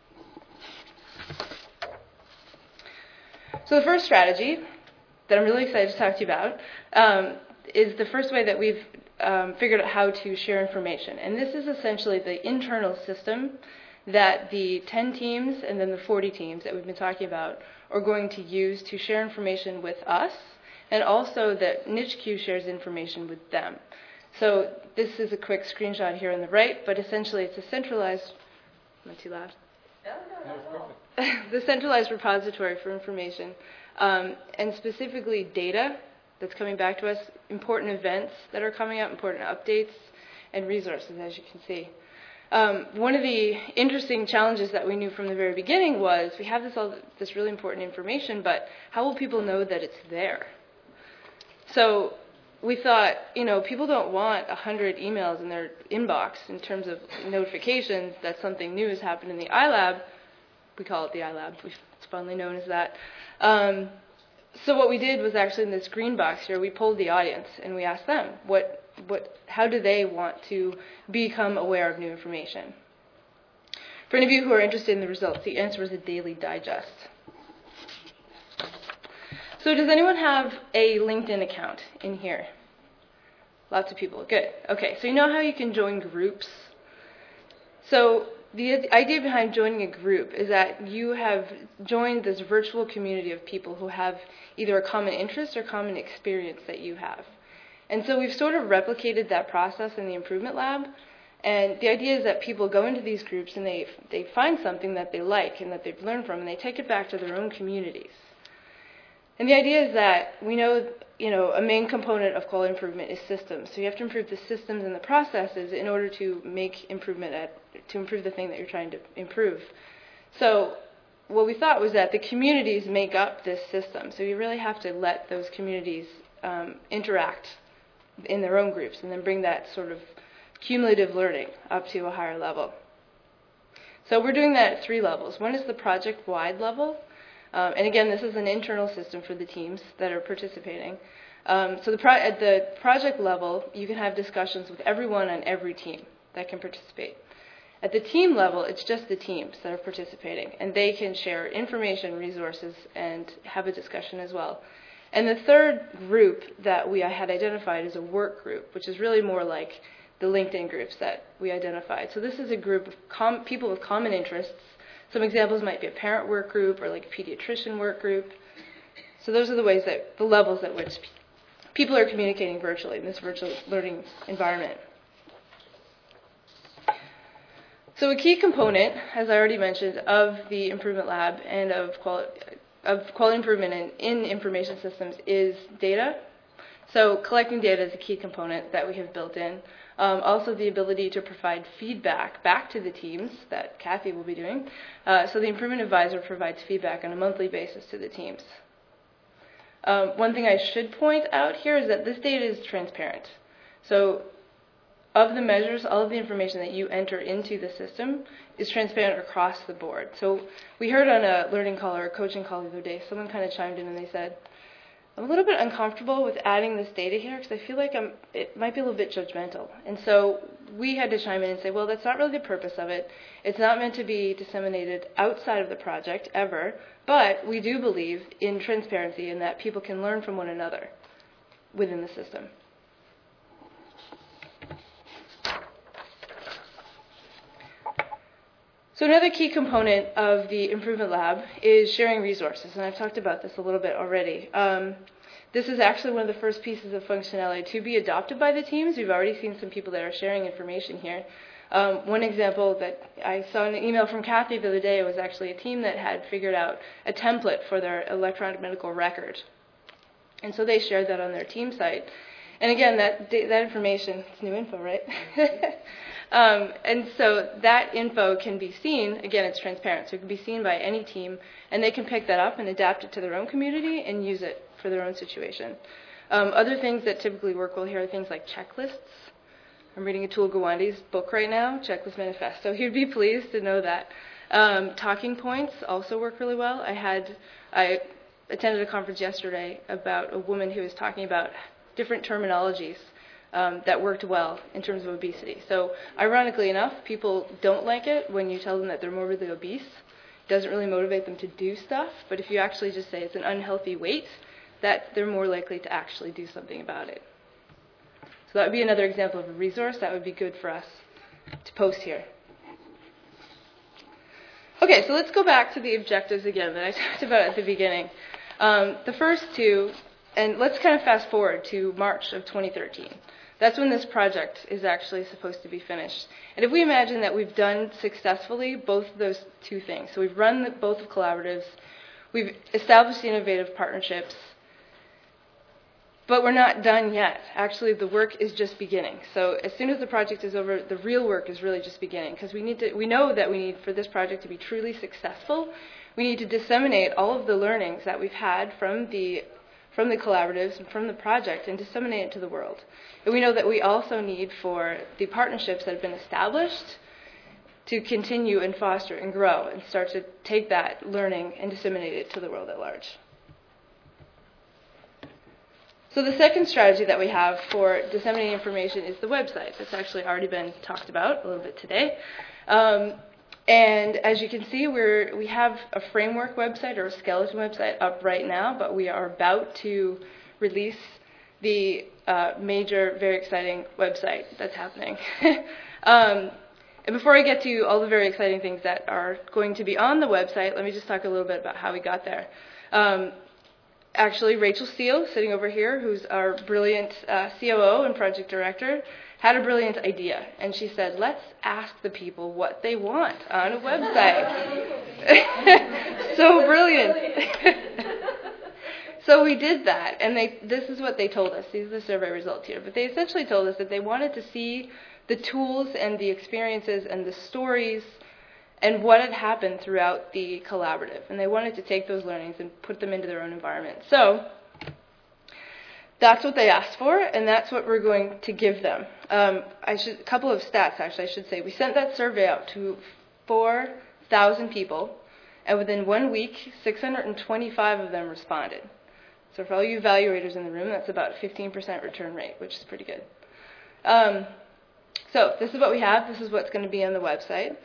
So the first strategy that I'm really excited to talk to you about is the first way that we've figured out how to share information. And this is essentially the internal system that the 10 teams and then the 40 teams that we've been talking about are going to use to share information with us, and also that NICHQ shares information with them. So this is a quick screenshot here on the right, but essentially it's a centralized, am I too loud? No, the centralized repository for information, and specifically data that's coming back to us, important events that are coming up, important updates, and resources, as you can see. One of the interesting challenges that we knew from the very beginning was we have this really important information, but how will people know that it's there? So we thought, people don't want 100 emails in their inbox in terms of notifications that something new has happened in the iLab. We call it the iLab. It's fondly known as that. So what we did was actually in this green box here, we polled the audience and we asked them, how do they want to become aware of new information? For any of you who are interested in the results, the answer was a daily digest. So does anyone have a LinkedIn account in here? Lots of people. Good. Okay, so you know how you can join groups? So the idea behind joining a group is that you have joined this virtual community of people who have either a common interest or common experience that you have. And so we've sort of replicated that process in the Improvement Lab. And the idea is that people go into these groups and they find something that they like and that they've learned from, and they take it back to their own communities. And the idea is that we know, a main component of quality improvement is systems. So you have to improve the systems and the processes in order to make improvement to improve the thing that you're trying to improve. So what we thought was that the communities make up this system. So you really have to let those communities interact in their own groups and then bring that sort of cumulative learning up to a higher level. So we're doing that at 3 levels. One is the project-wide level. And again, this is an internal system for the teams that are participating. So at the project level, you can have discussions with everyone on every team that can participate. At the team level, it's just the teams that are participating, and they can share information, resources, and have a discussion as well. And the third group that I had identified is a work group, which is really more like the LinkedIn groups that we identified. So this is a group of people with common interests. Some examples might be a parent work group or like a pediatrician work group. So those are the levels at which people are communicating virtually in this virtual learning environment. So a key component, as I already mentioned, of the Improvement Lab and of quality improvement in information systems is data. So collecting data is a key component that we have built in. Also the ability to provide feedback back to the teams that Kathy will be doing. So the Improvement Advisor provides feedback on a monthly basis to the teams. One thing I should point out here is that this data is transparent. So of the measures, all of the information that you enter into the system is transparent across the board. So we heard on a learning call or a coaching call the other day, someone kind of chimed in and they said, I'm a little bit uncomfortable with adding this data here because I feel like it might be a little bit judgmental. And so we had to chime in and say, well, that's not really the purpose of it. It's not meant to be disseminated outside of the project ever, but we do believe in transparency and that people can learn from one another within the system. So another key component of the Improvement Lab is sharing resources, and I've talked about this a little bit already. This is actually one of the first pieces of functionality to be adopted by the teams. We've already seen some people that are sharing information here. One example that I saw in an email from Kathy the other day was actually a team that had figured out a template for their electronic medical record. And so they shared that on their team site. And again, that information, it's new info, right? And so that info can be seen, again, it's transparent, so it can be seen by any team, and they can pick that up and adapt it to their own community and use it for their own situation. Other things that typically work well here are things like checklists. I'm reading Atul Gawande's book right now, Checklist Manifesto. He'd be pleased to know that. Talking points also work really well. I attended a conference yesterday about a woman who was talking about different terminologies that worked well in terms of obesity. So ironically enough, people don't like it when you tell them that they're morbidly obese. It doesn't really motivate them to do stuff, but if you actually just say it's an unhealthy weight, that they're more likely to actually do something about it. So that would be another example of a resource that would be good for us to post here. Okay, so let's go back to the objectives again that I talked about at the beginning. The first two, and let's kind of fast forward to March of 2013. That's when this project is actually supposed to be finished. And if we imagine that we've done successfully both of those two things, so we've run both of collaboratives, we've established the innovative partnerships, but we're not done yet. Actually, the work is just beginning. So as soon as the project is over, the real work is really just beginning, because we know that we need, for this project to be truly successful, we need to disseminate all of the learnings that we've had from the collaboratives and from the project and disseminate it to the world. And we know that we also need for the partnerships that have been established to continue and foster and grow and start to take that learning and disseminate it to the world at large. So the second strategy that we have for disseminating information is the website. That's actually already been talked about a little bit today. And as you can see, we have a framework website or a skeleton website up right now, but we are about to release the major, very exciting website that's happening. And before I get to all the very exciting things that are going to be on the website, let me just talk a little bit about how we got there. Actually, Rachel Steele, sitting over here, who's our brilliant COO and project director, had a brilliant idea. And she said, let's ask the people what they want on a website. So brilliant. So we did that. And this is what they told us. These are the survey results here. But they essentially told us that they wanted to see the tools and the experiences and the stories and what had happened throughout the collaborative. And they wanted to take those learnings and put them into their own environment. So that's what they asked for, and that's what we're going to give them. A couple of stats, actually, I should say. We sent that survey out to 4,000 people, and within 1 week, 625 of them responded. So for all you evaluators in the room, that's about a 15% return rate, which is pretty good. So this is what we have. This is what's going to be on the website.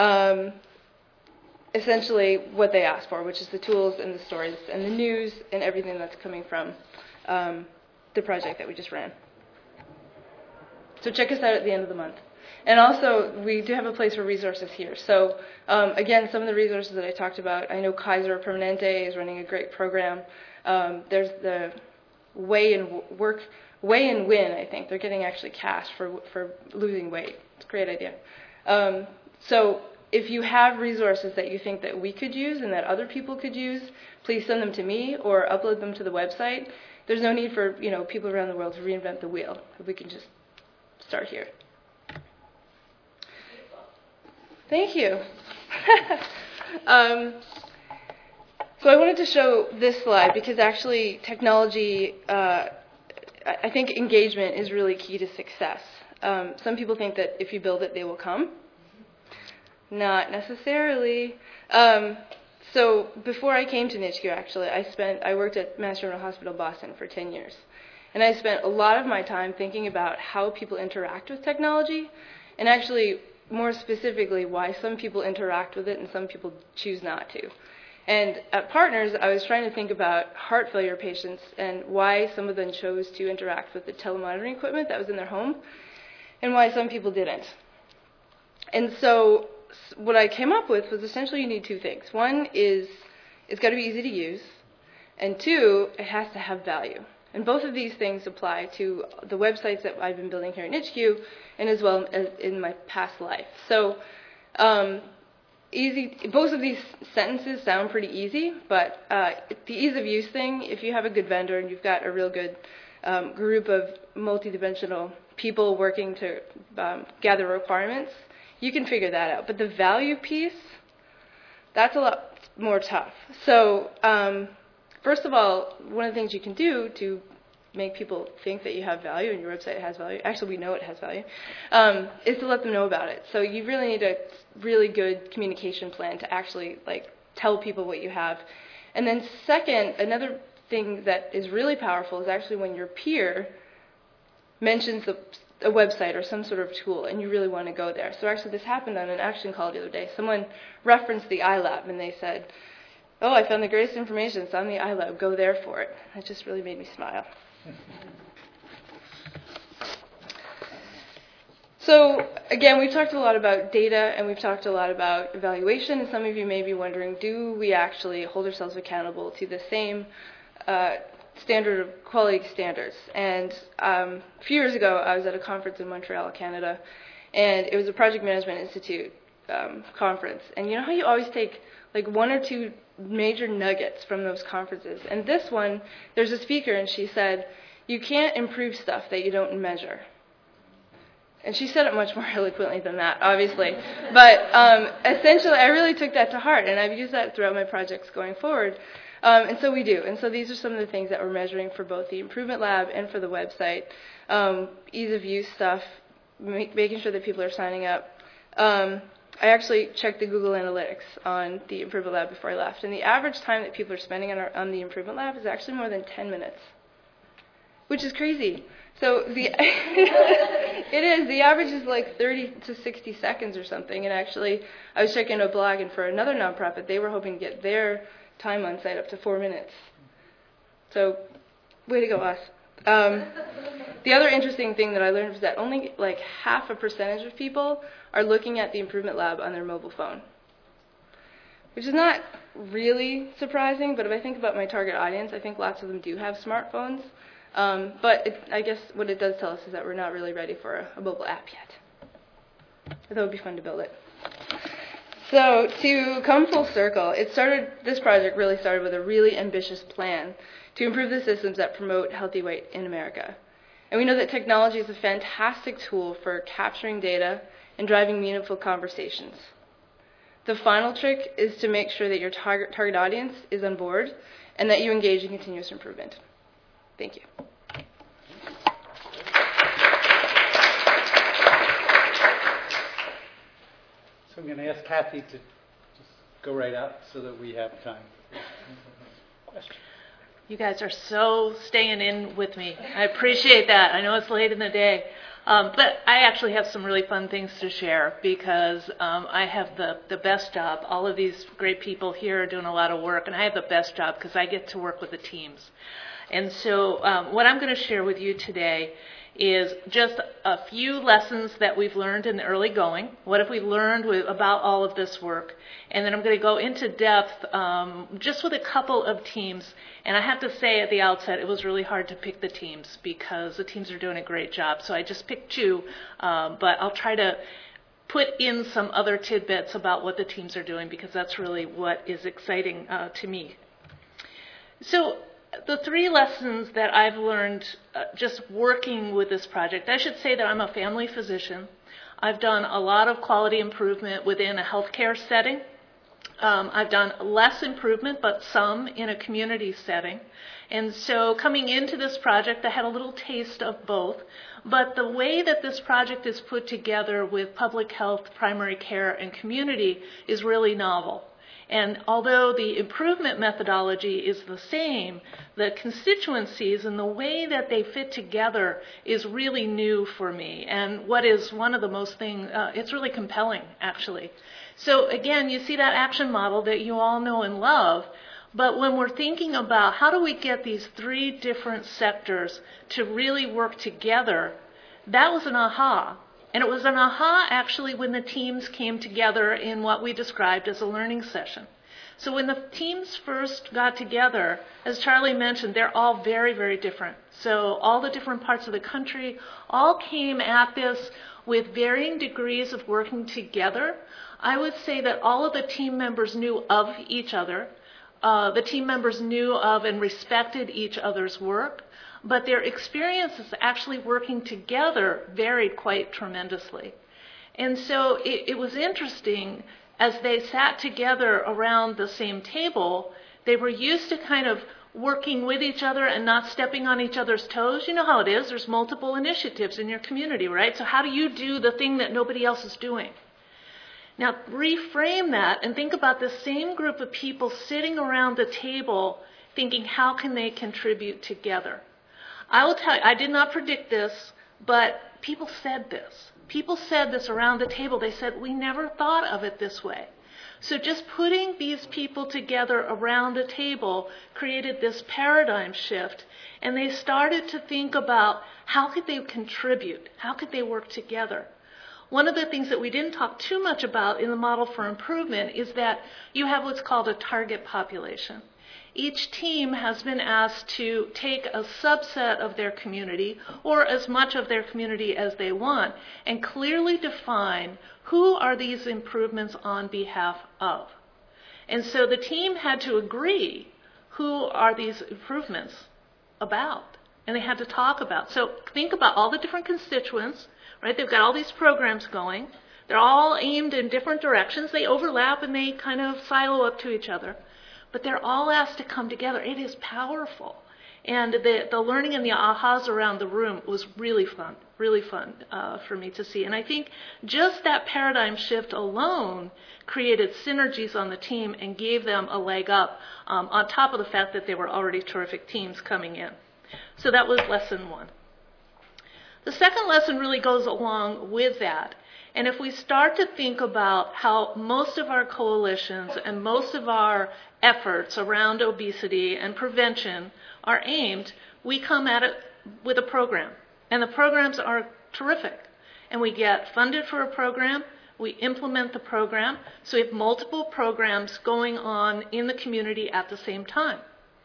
Essentially what they asked for, which is the tools and the stories and the news and everything that's coming from the project that we just ran. So check us out at the end of the month. And also, we do have a place for resources here. So again, some of the resources that I talked about, I know Kaiser Permanente is running a great program. There's the Weigh and Win, I think. They're getting actually cash for losing weight. It's a great idea. So if you have resources that you think that we could use and that other people could use, please send them to me or upload them to the website. there's no need for people around the world to reinvent the wheel. We can just start here. Thank you. So I wanted to show this slide because actually technology, I think engagement is really key to success. Some people think that if you build it, they will come. Not necessarily. So before I came to NICHQ, actually, I worked at Mass General Hospital Boston for 10 years. And I spent a lot of my time thinking about how people interact with technology, and actually, more specifically, why some people interact with it and some people choose not to. And at Partners, I was trying to think about heart failure patients and why some of them chose to interact with the telemonitoring equipment that was in their home, and why some people didn't. And so what I came up with was essentially you need two things. One is it's got to be easy to use, and two, it has to have value. And both of these things apply to the websites that I've been building here at NICHQ and as well as in my past life. So both of these sentences sound pretty easy, but the ease of use thing, if you have a good vendor and you've got a real good group of multidimensional people working to gather requirements, you can figure that out. But the value piece, that's a lot more tough. So first of all, one of the things you can do to make people think that you have value and your website has value, actually we know it has value, is to let them know about it. So you really need a really good communication plan to actually tell people what you have. And then second, another thing that is really powerful is actually when your peer mentions a website or some sort of tool and you really want to go there. So actually this happened on an action call the other day. Someone referenced the iLab and they said, "Oh, I found the greatest information. It's on the iLab. Go there for it." That just really made me smile. So again, we've talked a lot about data and we've talked a lot about evaluation. And some of you may be wondering, do we actually hold ourselves accountable to the same standard of quality standards? And a few years ago, I was at a conference in Montreal, Canada, and it was a Project Management Institute conference. And you know how you always take one or two major nuggets from those conferences? And this one, there's a speaker and she said, "You can't improve stuff that you don't measure." And she said it much more eloquently than that, obviously. But essentially, I really took that to heart, and I've used that throughout my projects going forward. And so we do. And so these are some of the things that we're measuring for both the Improvement Lab and for the website. Ease of use stuff, making sure that people are signing up. I actually checked the Google Analytics on the Improvement Lab before I left, and the average time that people are spending on the Improvement Lab is actually more than 10 minutes, which is crazy. So it is. The average is 30 to 60 seconds or something, and actually I was checking a blog, and for another nonprofit, they were hoping to get their time on site up to 4 minutes. So way to go, us. The other interesting thing that I learned was that only 0.5% of people are looking at the Improvement Lab on their mobile phone, which is not really surprising, but if I think about my target audience, I think lots of them do have smartphones. But I guess what it does tell us is that we're not really ready for a mobile app yet. But that would be fun to build it. So to come full circle, this project really started with a really ambitious plan to improve the systems that promote healthy weight in America. And we know that technology is a fantastic tool for capturing data and driving meaningful conversations. The final trick is to make sure that your target audience is on board and that you engage in continuous improvement. Thank you. So I'm going to ask Kathy to just go right out so that we have time. Question. You guys are so staying in with me. I appreciate that. I know it's late in the day. But I actually have some really fun things to share because I have the best job. All of these great people here are doing a lot of work, and I have the best job because I get to work with the teams. And so what I'm going to share with you today is just a few lessons that we've learned in the early going. What have we learned about all of this work? And then I'm going to go into depth just with a couple of teams. And I have to say at the outset, it was really hard to pick the teams because the teams are doing a great job. So I just picked two, but I'll try to put in some other tidbits about what the teams are doing because that's really what is exciting to me. So the three lessons that I've learned just working with this project, I should say that I'm a family physician. I've done a lot of quality improvement within a healthcare setting. I've done less improvement, but some in a community setting. And so coming into this project, I had a little taste of both. But the way that this project is put together with public health, primary care, and community is really novel. And although the improvement methodology is the same, the constituencies and the way that they fit together is really new for me. And what is one of the most it's really compelling, actually. So again, you see that action model that you all know and love. But when we're thinking about how do we get these three different sectors to really work together, that was an aha. And it was an aha actually when the teams came together in what we described as a learning session. So when the teams first got together, as Charlie mentioned, they're all very, very different. So all the different parts of the country all came at this with varying degrees of working together. I would say that all of the team members knew of each other. The team members knew of and respected each other's work, but their experiences actually working together varied quite tremendously. And so it was interesting, as they sat together around the same table, they were used to kind of working with each other and not stepping on each other's toes. You know how it is. There's multiple initiatives in your community, right? So how do you do the thing that nobody else is doing? Now, reframe that and think about the same group of people sitting around the table thinking, how can they contribute together? I will tell you, I did not predict this, but people said this. People said this around the table. They said, we never thought of it this way. So just putting these people together around a table created this paradigm shift, and they started to think about how could they contribute? How could they work together? One of the things that we didn't talk too much about in the model for improvement is that you have what's called a target population. Each team has been asked to take a subset of their community, or as much of their community as they want, and clearly define who are these improvements on behalf of. And so the team had to agree who are these improvements about, and they had to talk about. So think about all the different constituents. Right? They've got all these programs going. They're all aimed in different directions. They overlap and they kind of silo up to each other. But they're all asked to come together. It is powerful. And the learning and the ahas around the room was really fun for me to see. And I think just that paradigm shift alone created synergies on the team and gave them a leg up on top of the fact that they were already terrific teams coming in. So that was lesson one. The second lesson really goes along with that. And if we start to think about how most of our coalitions and most of our efforts around obesity and prevention are aimed, we come at it with a program. And the programs are terrific. And we get funded for a program. We implement the program. So we have multiple programs going on in the community at the same time.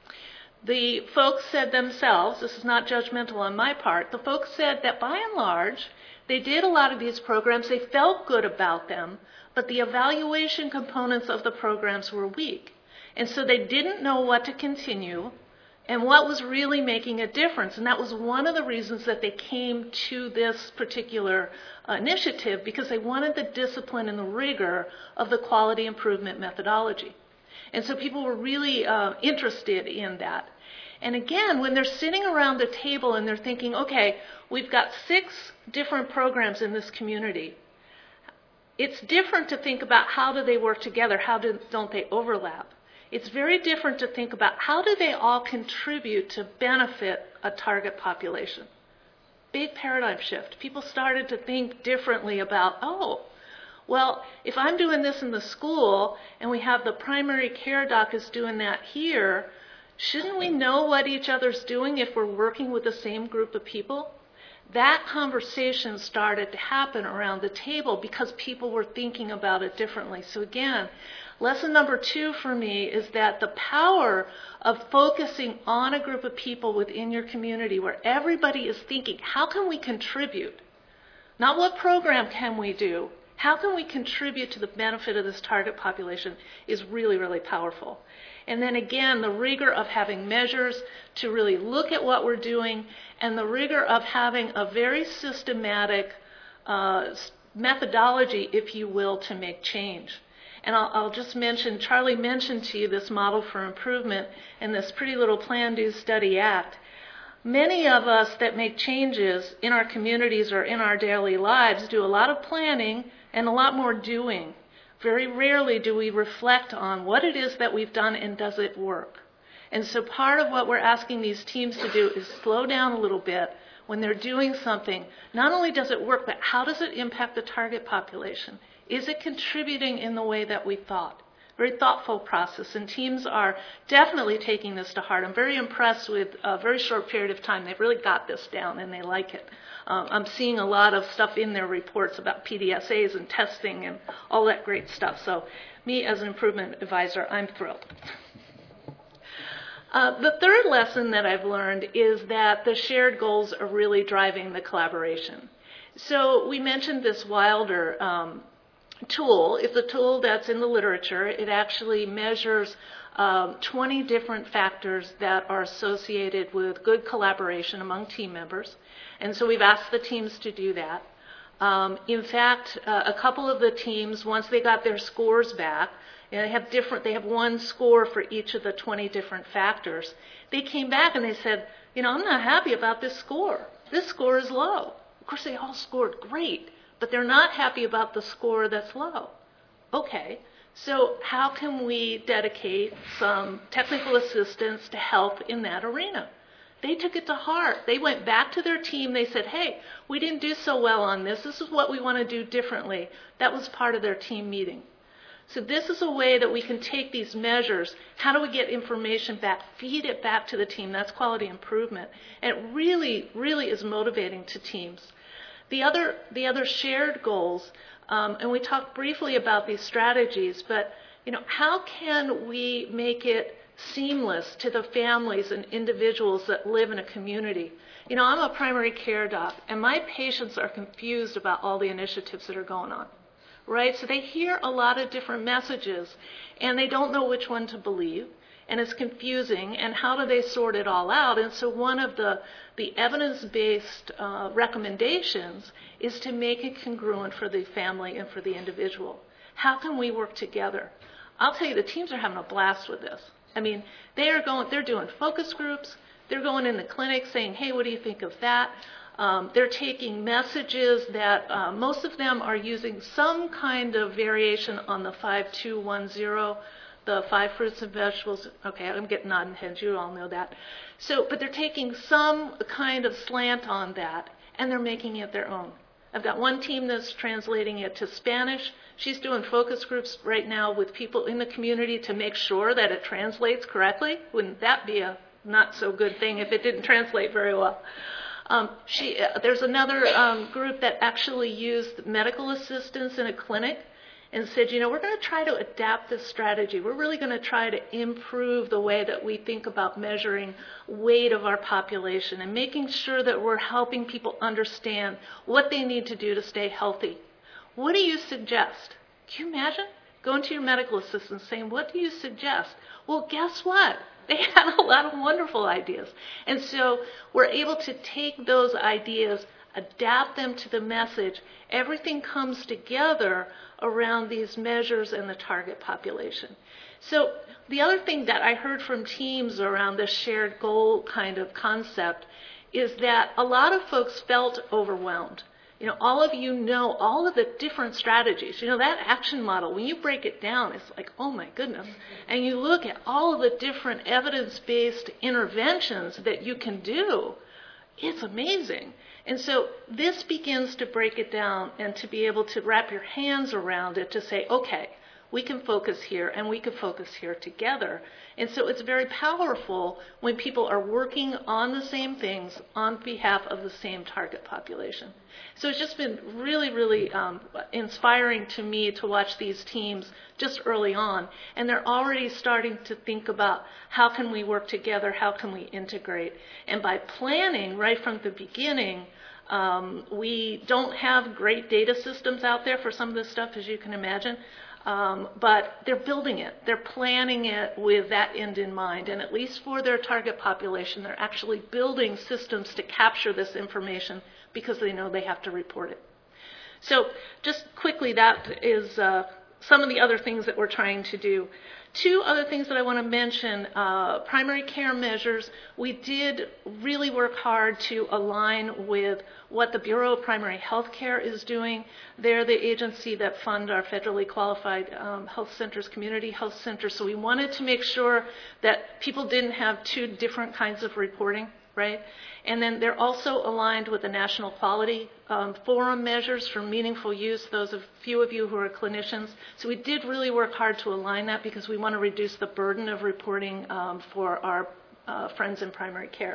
The folks said themselves, this is not judgmental on my part, the folks said that by and large, they did a lot of these programs, they felt good about them, but the evaluation components of the programs were weak. And so they didn't know what to continue and what was really making a difference. And that was one of the reasons that they came to this particular initiative, because they wanted the discipline and the rigor of the quality improvement methodology. And so people were really interested in that. And again, when they're sitting around the table and they're thinking, okay, we've got 6 different programs in this community, it's different to think about how do they work together, don't they overlap. It's very different to think about how do they all contribute to benefit a target population. Big paradigm shift. People started to think differently about, well, if I'm doing this in the school and we have the primary care doc is doing that here, shouldn't we know what each other's doing if we're working with the same group of people? That conversation started to happen around the table because people were thinking about it differently. So again, lesson number 2 for me is that the power of focusing on a group of people within your community where everybody is thinking, how can we contribute? Not what program can we do? How can we contribute to the benefit of this target population is really, really powerful. And then again, the rigor of having measures to really look at what we're doing, and the rigor of having a very systematic methodology, if you will, to make change. And I'll just mention, Charlie mentioned to you this model for improvement and this pretty little plan, do, study, act. Many of us that make changes in our communities or in our daily lives do a lot of planning and a lot more doing. Very rarely do we reflect on what it is that we've done and does it work. And so part of what we're asking these teams to do is slow down a little bit when they're doing something. Not only does it work, but how does it impact the target population? Is it contributing in the way that we thought? Very thoughtful process, and teams are definitely taking this to heart. I'm very impressed with a very short period of time. They've really got this down, and they like it. I'm seeing a lot of stuff in their reports about PDSAs and testing and all that great stuff. So me as an improvement advisor, I'm thrilled. The third lesson that I've learned is that the shared goals are really driving the collaboration. So we mentioned this Wilder tool. It's a tool that's in the literature. It actually measures 20 different factors that are associated with good collaboration among team members. And so we've asked the teams to do that. In fact, a couple of the teams, once they got their scores back, they have one score for each of the 20 different factors. They came back and they said, I'm not happy about this score. This score is low. Of course, they all scored great, but they're not happy about the score that's low. Okay, so how can we dedicate some technical assistance to help in that arena? They took it to heart. They went back to their team. They said, hey, we didn't do so well on this. This is what we want to do differently. That was part of their team meeting. So this is a way that we can take these measures. How do we get information back, feed it back to the team? That's quality improvement. And it really, really is motivating to teams. The other shared goals, and we talked briefly about these strategies, but how can we make it seamless to the families and individuals that live in a community? I'm a primary care doc, and my patients are confused about all the initiatives that are going on, right? So they hear a lot of different messages, and they don't know which one to believe, and it's confusing, and how do they sort it all out? And so one of the evidence-based recommendations is to make it congruent for the family and for the individual. How can we work together? I'll tell you, the teams are having a blast with this. I mean, they're doing focus groups. They're going in the clinic saying, hey, what do you think of that? They're taking messages that most of them are using some kind of variation on the 5-2-1-0, the 5 fruits and vegetables. Okay, I'm getting nodding heads. You all know that. So, but they're taking some kind of slant on that, and they're making it their own. I've got one team that's translating it to Spanish. She's doing focus groups right now with people in the community to make sure that it translates correctly. Wouldn't that be a not so good thing if it didn't translate very well? There's another group that actually used medical assistance in a clinic and said, we're going to try to adapt this strategy. We're really going to try to improve the way that we think about measuring weight of our population and making sure that we're helping people understand what they need to do to stay healthy. What do you suggest? Can you imagine going to your medical assistant saying, what do you suggest? Well, guess what? They had a lot of wonderful ideas. And so we're able to take those ideas, adapt them to the message. Everything comes together around these measures and the target population. So the other thing that I heard from teams around this shared goal kind of concept is that a lot of folks felt overwhelmed. All of you know all of the different strategies. That action model, when you break it down, it's like, oh my goodness. And you look at all of the different evidence-based interventions that you can do, it's amazing. And so this begins to break it down and to be able to wrap your hands around it to say, okay, we can focus here and we can focus here together. And so it's very powerful when people are working on the same things on behalf of the same target population. So it's just been really, really inspiring to me to watch these teams just early on. And they're already starting to think about how can we work together, how can we integrate. And by planning right from the beginning, We don't have great data systems out there for some of this stuff, as you can imagine, but they're building it. They're planning it with that end in mind, and at least for their target population, they're actually building systems to capture this information because they know they have to report it. So just quickly, that is some of the other things that we're trying to do. Two other things that I want to mention, primary care measures. We did really work hard to align with what the Bureau of Primary Health Care is doing. They're the agency that fund our federally qualified health centers, community health centers. So we wanted to make sure that people didn't have two different kinds of reporting, right? And then they're also aligned with the National Quality Forum measures for meaningful use, those of few of you who are clinicians. So we did really work hard to align that because we want to reduce the burden of reporting for our friends in primary care.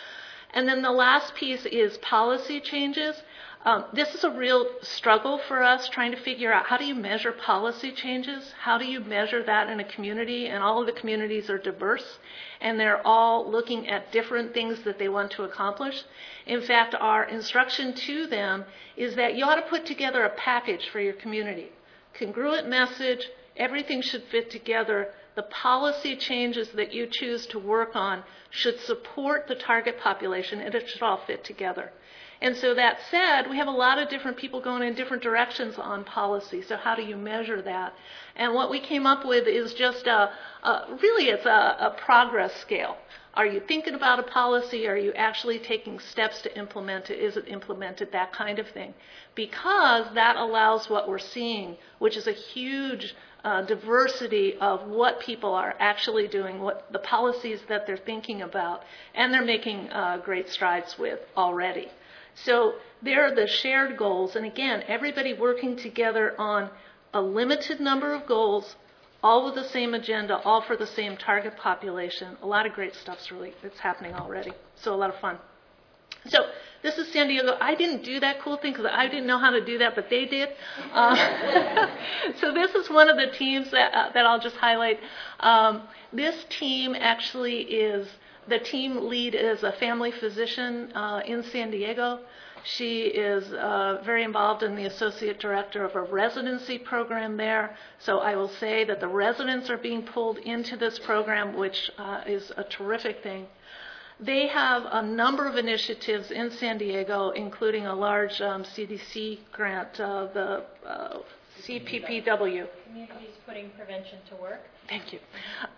And then the last piece is policy changes. This is a real struggle for us, trying to figure out how do you measure policy changes? How do you measure that in a community? And all of the communities are diverse, and they're all looking at different things that they want to accomplish. In fact, our instruction to them is that you ought to put together a package for your community. Congruent message, everything should fit together. The policy changes that you choose to work on should support the target population, and it should all fit together. And so that said, we have a lot of different people going in different directions on policy. So how do you measure that? And what we came up with is just really it's a progress scale. Are you thinking about a policy? Are you actually taking steps to implement it? Is it implemented? That kind of thing. Because that allows what we're seeing, which is a huge diversity of what people are actually doing, what the policies that they're thinking about, and they're making great strides with already. So there are the shared goals, and again, everybody working together on a limited number of goals, all with the same agenda, all for the same target population. A lot of great stuff's it's happening already, so a lot of fun. So this is San Diego. I didn't do that cool thing because I didn't know how to do that, but they did. So this is one of the teams that I'll just highlight. This team actually is, the team lead is a family physician in San Diego. She is very involved in the associate director of a residency program there. So I will say that the residents are being pulled into this program, which is a terrific thing. They have a number of initiatives in San Diego, including a large CDC grant, the CPPW. Communities Putting Prevention to Work. Thank you.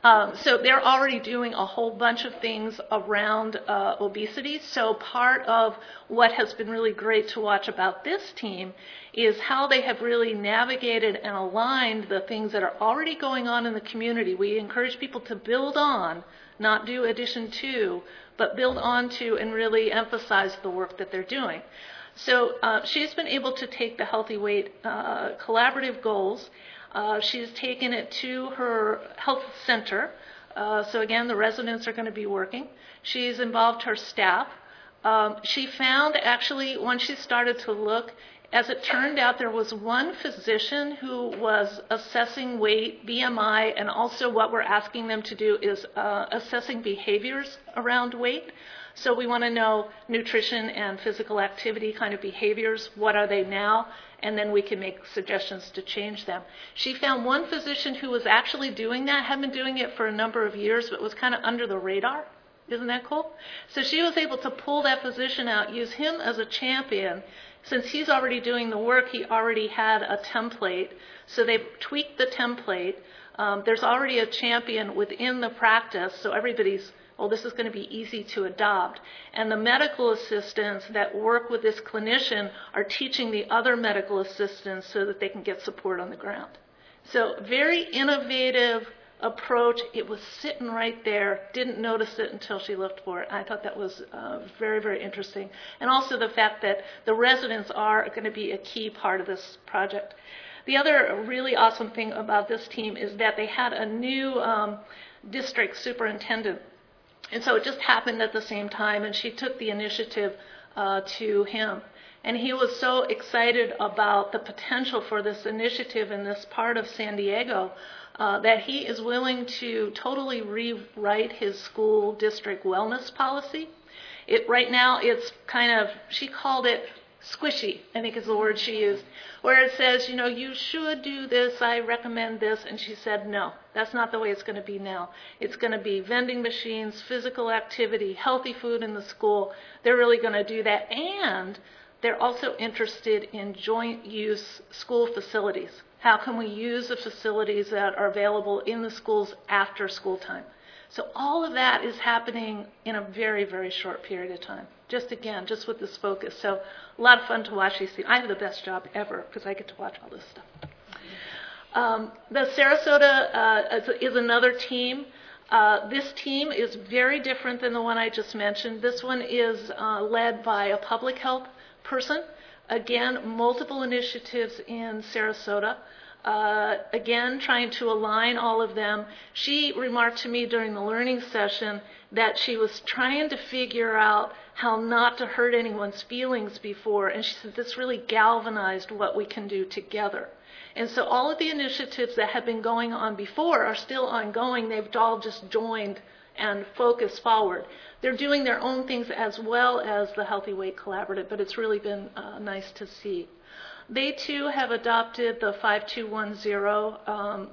So they're already doing a whole bunch of things around obesity. So part of what has been really great to watch about this team is how they have really navigated and aligned the things that are already going on in the community. We encourage people to build on, not do addition to, but build on to and really emphasize the work that they're doing. So she's been able to take the Healthy Weight collaborative goals. She's taken it to her health center. So again, the residents are going to be working. She's involved her staff. She found actually, when she started to look, as it turned out, there was one physician who was assessing weight, BMI, and also what we're asking them to do is assessing behaviors around weight. So we want to know nutrition and physical activity kind of behaviors. What are they now? And then we can make suggestions to change them. She found one physician who was actually doing that, had been doing it for a number of years, but was kind of under the radar. Isn't that cool? So she was able to pull that physician out, use him as a champion. Since he's already doing the work, he already had a template. So they tweaked the template. There's already a champion within the practice, so everybody's, well, this is going to be easy to adopt. And the medical assistants that work with this clinician are teaching the other medical assistants so that they can get support on the ground. So very innovative approach. It was sitting right there. Didn't notice it until she looked for it. I thought that was very, very interesting. And also the fact that the residents are going to be a key part of this project. The other really awesome thing about this team is that they had a new district superintendent. And so it just happened at the same time, and she took the initiative to him. And he was so excited about the potential for this initiative in this part of San Diego that he is willing to totally rewrite his school district wellness policy. Right now it's kind of, she called it squishy, I think is the word she used, where it says, you should do this, I recommend this, and she said, no, that's not the way it's going to be now. It's going to be vending machines, physical activity, healthy food in the school. They're really going to do that, and they're also interested in joint use school facilities. How can we use the facilities that are available in the schools after school time? So all of that is happening in a very, very short period of time. Just with this focus. So a lot of fun to watch these things. I have the best job ever because I get to watch all this stuff. The Sarasota is another team. This team is very different than the one I just mentioned. This one is led by a public health person. Again, multiple initiatives in Sarasota. Again, trying to align all of them. She remarked to me during the learning session that she was trying to figure out how not to hurt anyone's feelings before, and she said this really galvanized what we can do together. And so all of the initiatives that had been going on before are still ongoing. They've all just joined and focused forward. They're doing their own things as well as the Healthy Weight Collaborative, but it's really been nice to see. They too have adopted the 5210,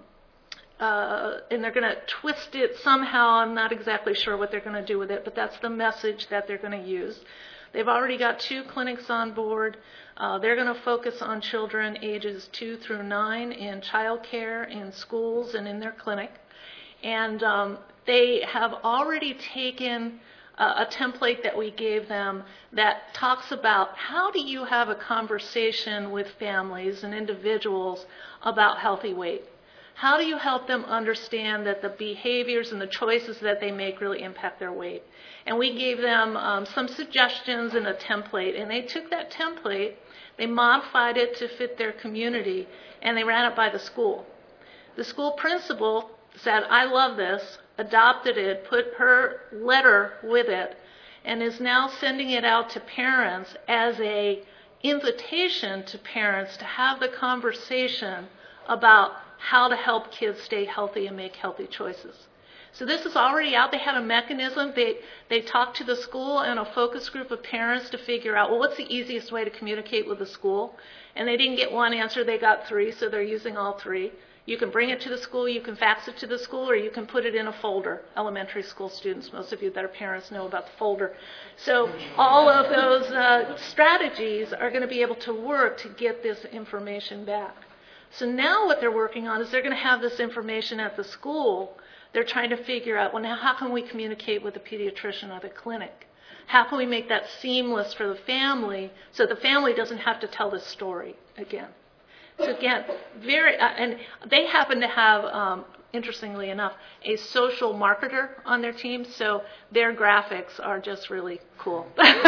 and they're going to twist it somehow. I'm not exactly sure what they're going to do with it, but that's the message that they're going to use. They've already got 2 clinics on board. They're going to focus on children ages 2 through 9 in childcare, in schools, and in their clinic. And they have already taken a template that we gave them that talks about how do you have a conversation with families and individuals about healthy weight. How do you help them understand that the behaviors and the choices that they make really impact their weight? And we gave them some suggestions in a template, and they took that template, they modified it to fit their community, and they ran it by the school. The school principal said, I love this, adopted it, put her letter with it, and is now sending it out to parents as an invitation to parents to have the conversation about how to help kids stay healthy and make healthy choices. So this is already out. They had a mechanism. They talked to the school and a focus group of parents to figure out, well, what's the easiest way to communicate with the school? And they didn't get one answer. They got 3, so they're using all 3. You can bring it to the school, you can fax it to the school, or you can put it in a folder. Elementary school students, most of you that are parents know about the folder. So all of those strategies are going to be able to work to get this information back. So now what they're working on is they're going to have this information at the school. They're trying to figure out, well, now how can we communicate with the pediatrician or the clinic? How can we make that seamless for the family so the family doesn't have to tell this story again? So again, and they happen to have, interestingly enough, a social marketer on their team, so their graphics are just really cool.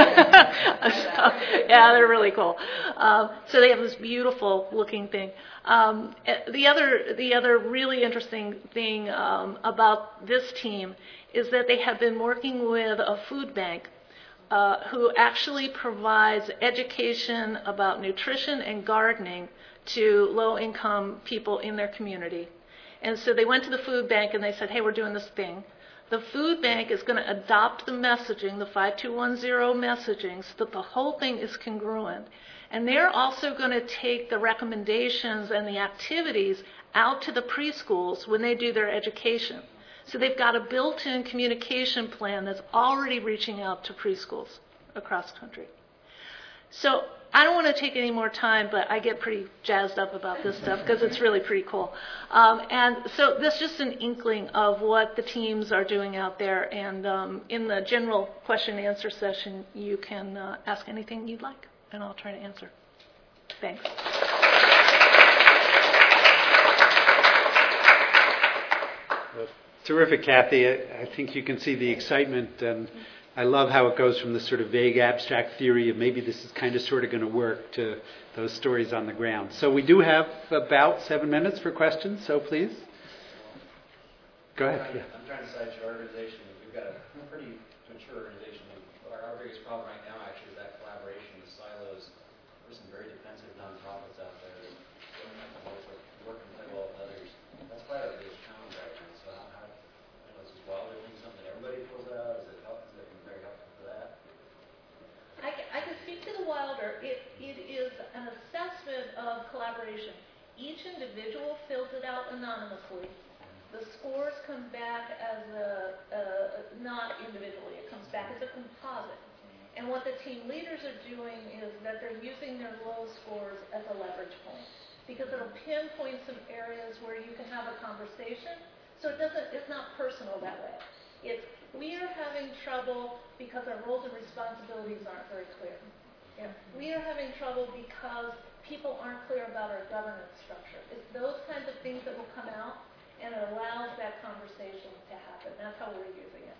Yeah, they're really cool. So they have this beautiful looking thing. The other really interesting thing about this team is that they have been working with a food bank who actually provides education about nutrition and gardening to low-income people in their community. And so they went to the food bank and they said, hey, we're doing this thing. The food bank is going to adopt the messaging, the 5210 messaging, so that the whole thing is congruent. And they're also going to take the recommendations and the activities out to the preschools when they do their education. So they've got a built-in communication plan that's already reaching out to preschools across the country. So I don't want to take any more time, but I get pretty jazzed up about this stuff because it's really pretty cool. And so this is just an inkling of what the teams are doing out there. And in the general question and answer session, you can ask anything you'd like, and I'll try to answer. Thanks. Terrific, Kathy. I think you can see the excitement, and I love how it goes from this sort of vague abstract theory of maybe this is kind of sort of going to work to those stories on the ground. So we do have about 7 minutes for questions, so please. Go ahead. Yeah. I'm trying to cite your organization. We've got a pretty mature organization. Our biggest problem right now actually is that collaboration, the silos. There's some very defensive nonprofits out there that don't have to work and play well with others. That's probably our biggest challenge right now. So how is this Wilder thing something everybody pulls out? Is it very helpful for that? collaboration. Each individual fills it out anonymously. The scores come back as not individually. It comes back as a composite. And what the team leaders are doing is that they're using their low scores as a leverage point, because it'll pinpoint some areas where you can have a conversation. So it's not personal that way. It's, we are having trouble because our roles and responsibilities aren't very clear. Yeah. We are having trouble because people aren't clear about our governance structure. It's those kinds of things that will come out, and it allows that conversation to happen. That's how we're using it.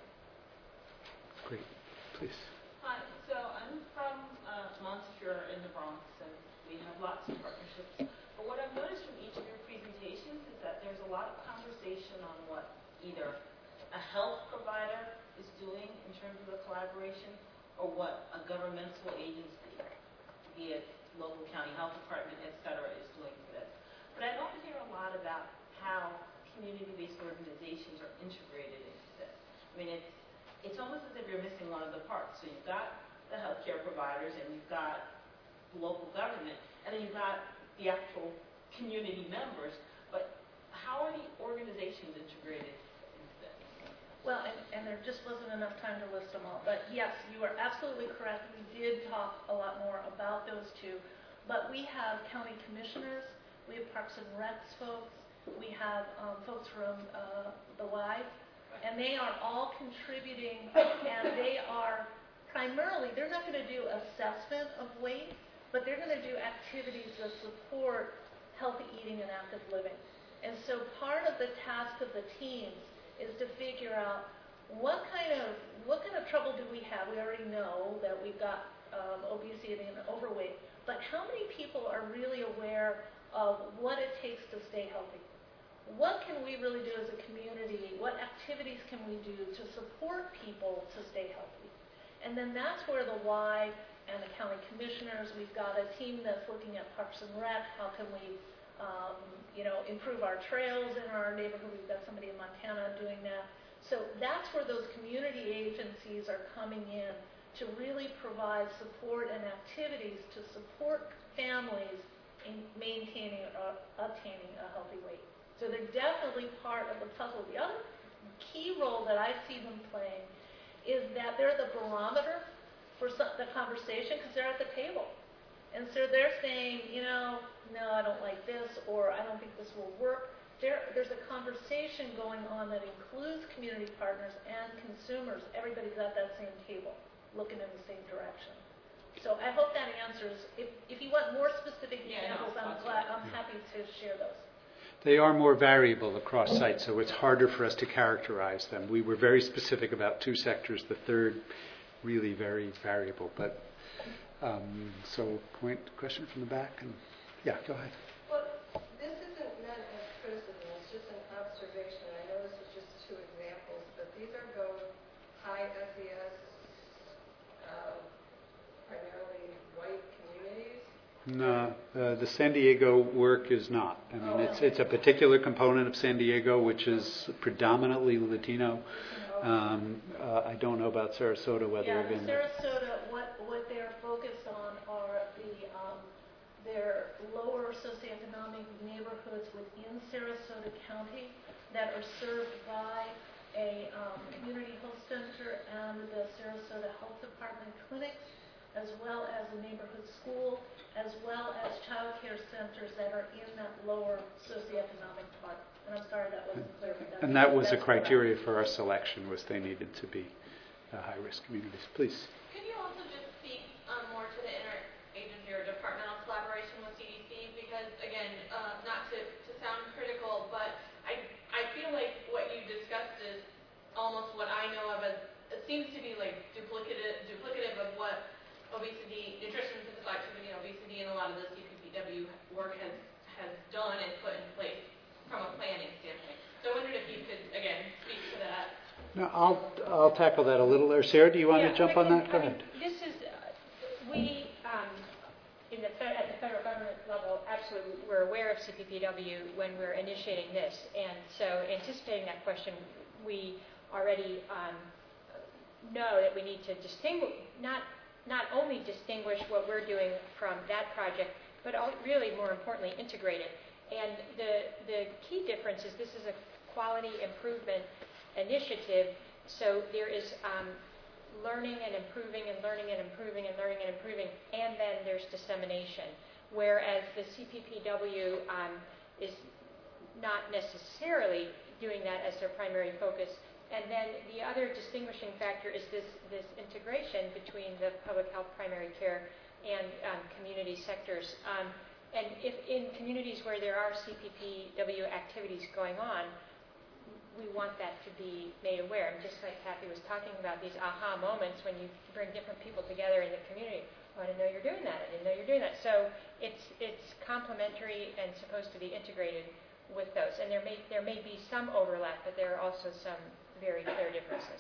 Great. Please. Hi. So I'm from Montefiore in the Bronx, and we have lots of partnerships. But what I've noticed from each of your presentations is that there's a lot of conversation on what either a health provider is doing in terms of the collaboration, or what a governmental agency, be it local county health department, et cetera, is doing for this. But I don't hear a lot about how community-based organizations are integrated into this. I mean, it's almost as if you're missing one of the parts. So you've got the healthcare providers, and you've got local government, and then you've got the actual community members. But how are the organizations integrated into this? Well, and there just wasn't enough time to list them all. But yes, you are absolutely correct. We did talk a lot more about those two. But we have county commissioners, we have Parks and Recs folks, we have folks from the Y, and they are all contributing, and they are primarily, they're not going to do assessment of weight, but they're going to do activities that support healthy eating and active living. And so part of the task of the teams is to figure out what kind of trouble do we have. We already know that we've got obesity and overweight, but how many people are really aware of what it takes to stay healthy? What can we really do as a community? What activities can we do to support people to stay healthy? And then that's where the Y and the county commissioners, we've got a team that's looking at Parks and Rec. How can we improve our trails in our neighborhood? We've got somebody in Montana doing that. So that's where those community agencies are coming in to really provide support and activities to support families in maintaining or obtaining a healthy weight. So they're definitely part of the puzzle. The other key role that I see them playing is that they're the barometer for the conversation, because they're at the table. And so they're saying, no, I don't like this, or I don't think this will work. There's a conversation going on that includes community partners and consumers. Everybody's at that same table, looking in the same direction. So I hope that answers. If you want more specific examples, I'm happy to share those. They are more variable across sites, so it's harder for us to characterize them. We were very specific about two sectors, the third really very variable. But so question from the back, and yeah, go ahead. Well, this isn't meant as criticism, it's just an observation. I know this is just two examples, but these are both high SES, primarily white communities. No, the San Diego work is not. I mean, it's a particular component of San Diego, which is predominantly Latino. I don't know about Sarasota, whether again. Sarasota, what they're focused on are their lower socioeconomic neighborhoods within Sarasota County that are served by a community health center and the Sarasota Health Department clinics, as well as a neighborhood school, as well as child care centers that are in that lower socioeconomic part. And I'm sorry that wasn't clear. And that was a criteria for our selection, was they needed to be high-risk communities. Please. Could you also just speak more to the interagency or departmental collaboration with CDC? Because, again, not to sound critical, but I feel like what you discussed is almost what I know of as, it seems to be like duplicative of what obesity, nutrition, physical activity, and obesity, and a lot of the CPPW work has done and put in place from a planning standpoint. So I wondered if you could, again, speak to that. No, I'll tackle that a little. Or Sarah, do you want to jump on that? Go ahead. This is, we, at the federal government level, absolutely, we're aware of CPPW when we're initiating this. And so anticipating that question, we already know that we need to distinguish, not only distinguish what we're doing from that project, but really more importantly integrated. And the key difference is this is a quality improvement initiative, so there is learning and improving and learning and improving and learning and improving, and then there's dissemination. Whereas the CPPW is not necessarily doing that as their primary focus. And then the other distinguishing factor is this integration between the public health primary care and community sectors. And if in communities where there are CPPW activities going on, we want that to be made aware. And just like Kathy was talking about, these aha moments when you bring different people together in the community. Oh, I didn't know you're doing that. I didn't know you're doing that. So it's complementary and supposed to be integrated with those. And there may be some overlap, but there are also some very clear differences.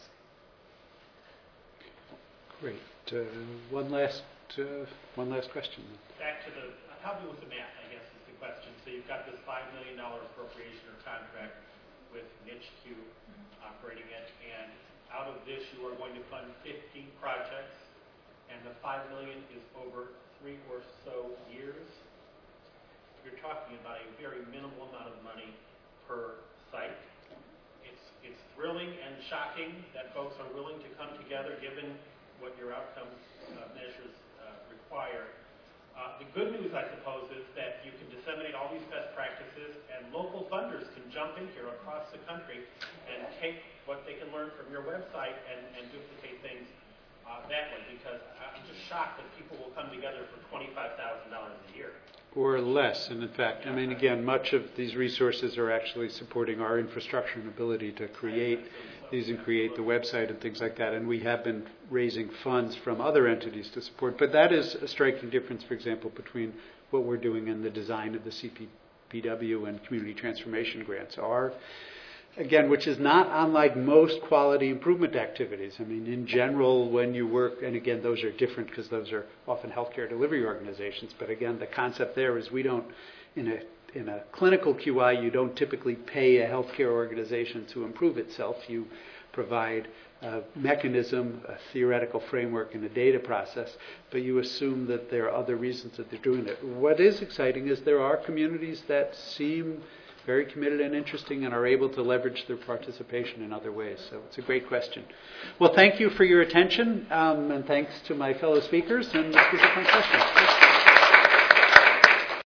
Great. One last question. Back to the help me with the math, I guess, is the question. So you've got this $5 million appropriation or contract with NICHQ operating it, and out of this you are going to fund 50 projects, and the $5 million is over 3 or so years. You're talking about a very minimal amount of money per site. It's thrilling and shocking that folks are willing to come together given what your outcome measures require. The good news, I suppose, is that you can disseminate all these best practices, and local funders can jump in here across the country and take what they can learn from your website and duplicate things that way, because I'm just shocked that people will come together for $25,000 a year. Or less. And in fact, I mean, again, much of these resources are actually supporting our infrastructure and ability to create these and create the website and things like that. And we have been raising funds from other entities to support. But that is a striking difference, for example, between what we're doing in the design of the CPPW and community transformation grants. Again, which is not unlike most quality improvement activities. I mean, in general, when you work, and again, those are different because those are often healthcare delivery organizations, but again, the concept there is we don't, in a clinical QI, you don't typically pay a healthcare organization to improve itself. You provide a mechanism, a theoretical framework, and a data process, but you assume that there are other reasons that they're doing it. What is exciting is there are communities that seem very committed and interesting and are able to leverage their participation in other ways. So it's a great question. Well, thank you for your attention, and thanks to my fellow speakers, and these are fun questions.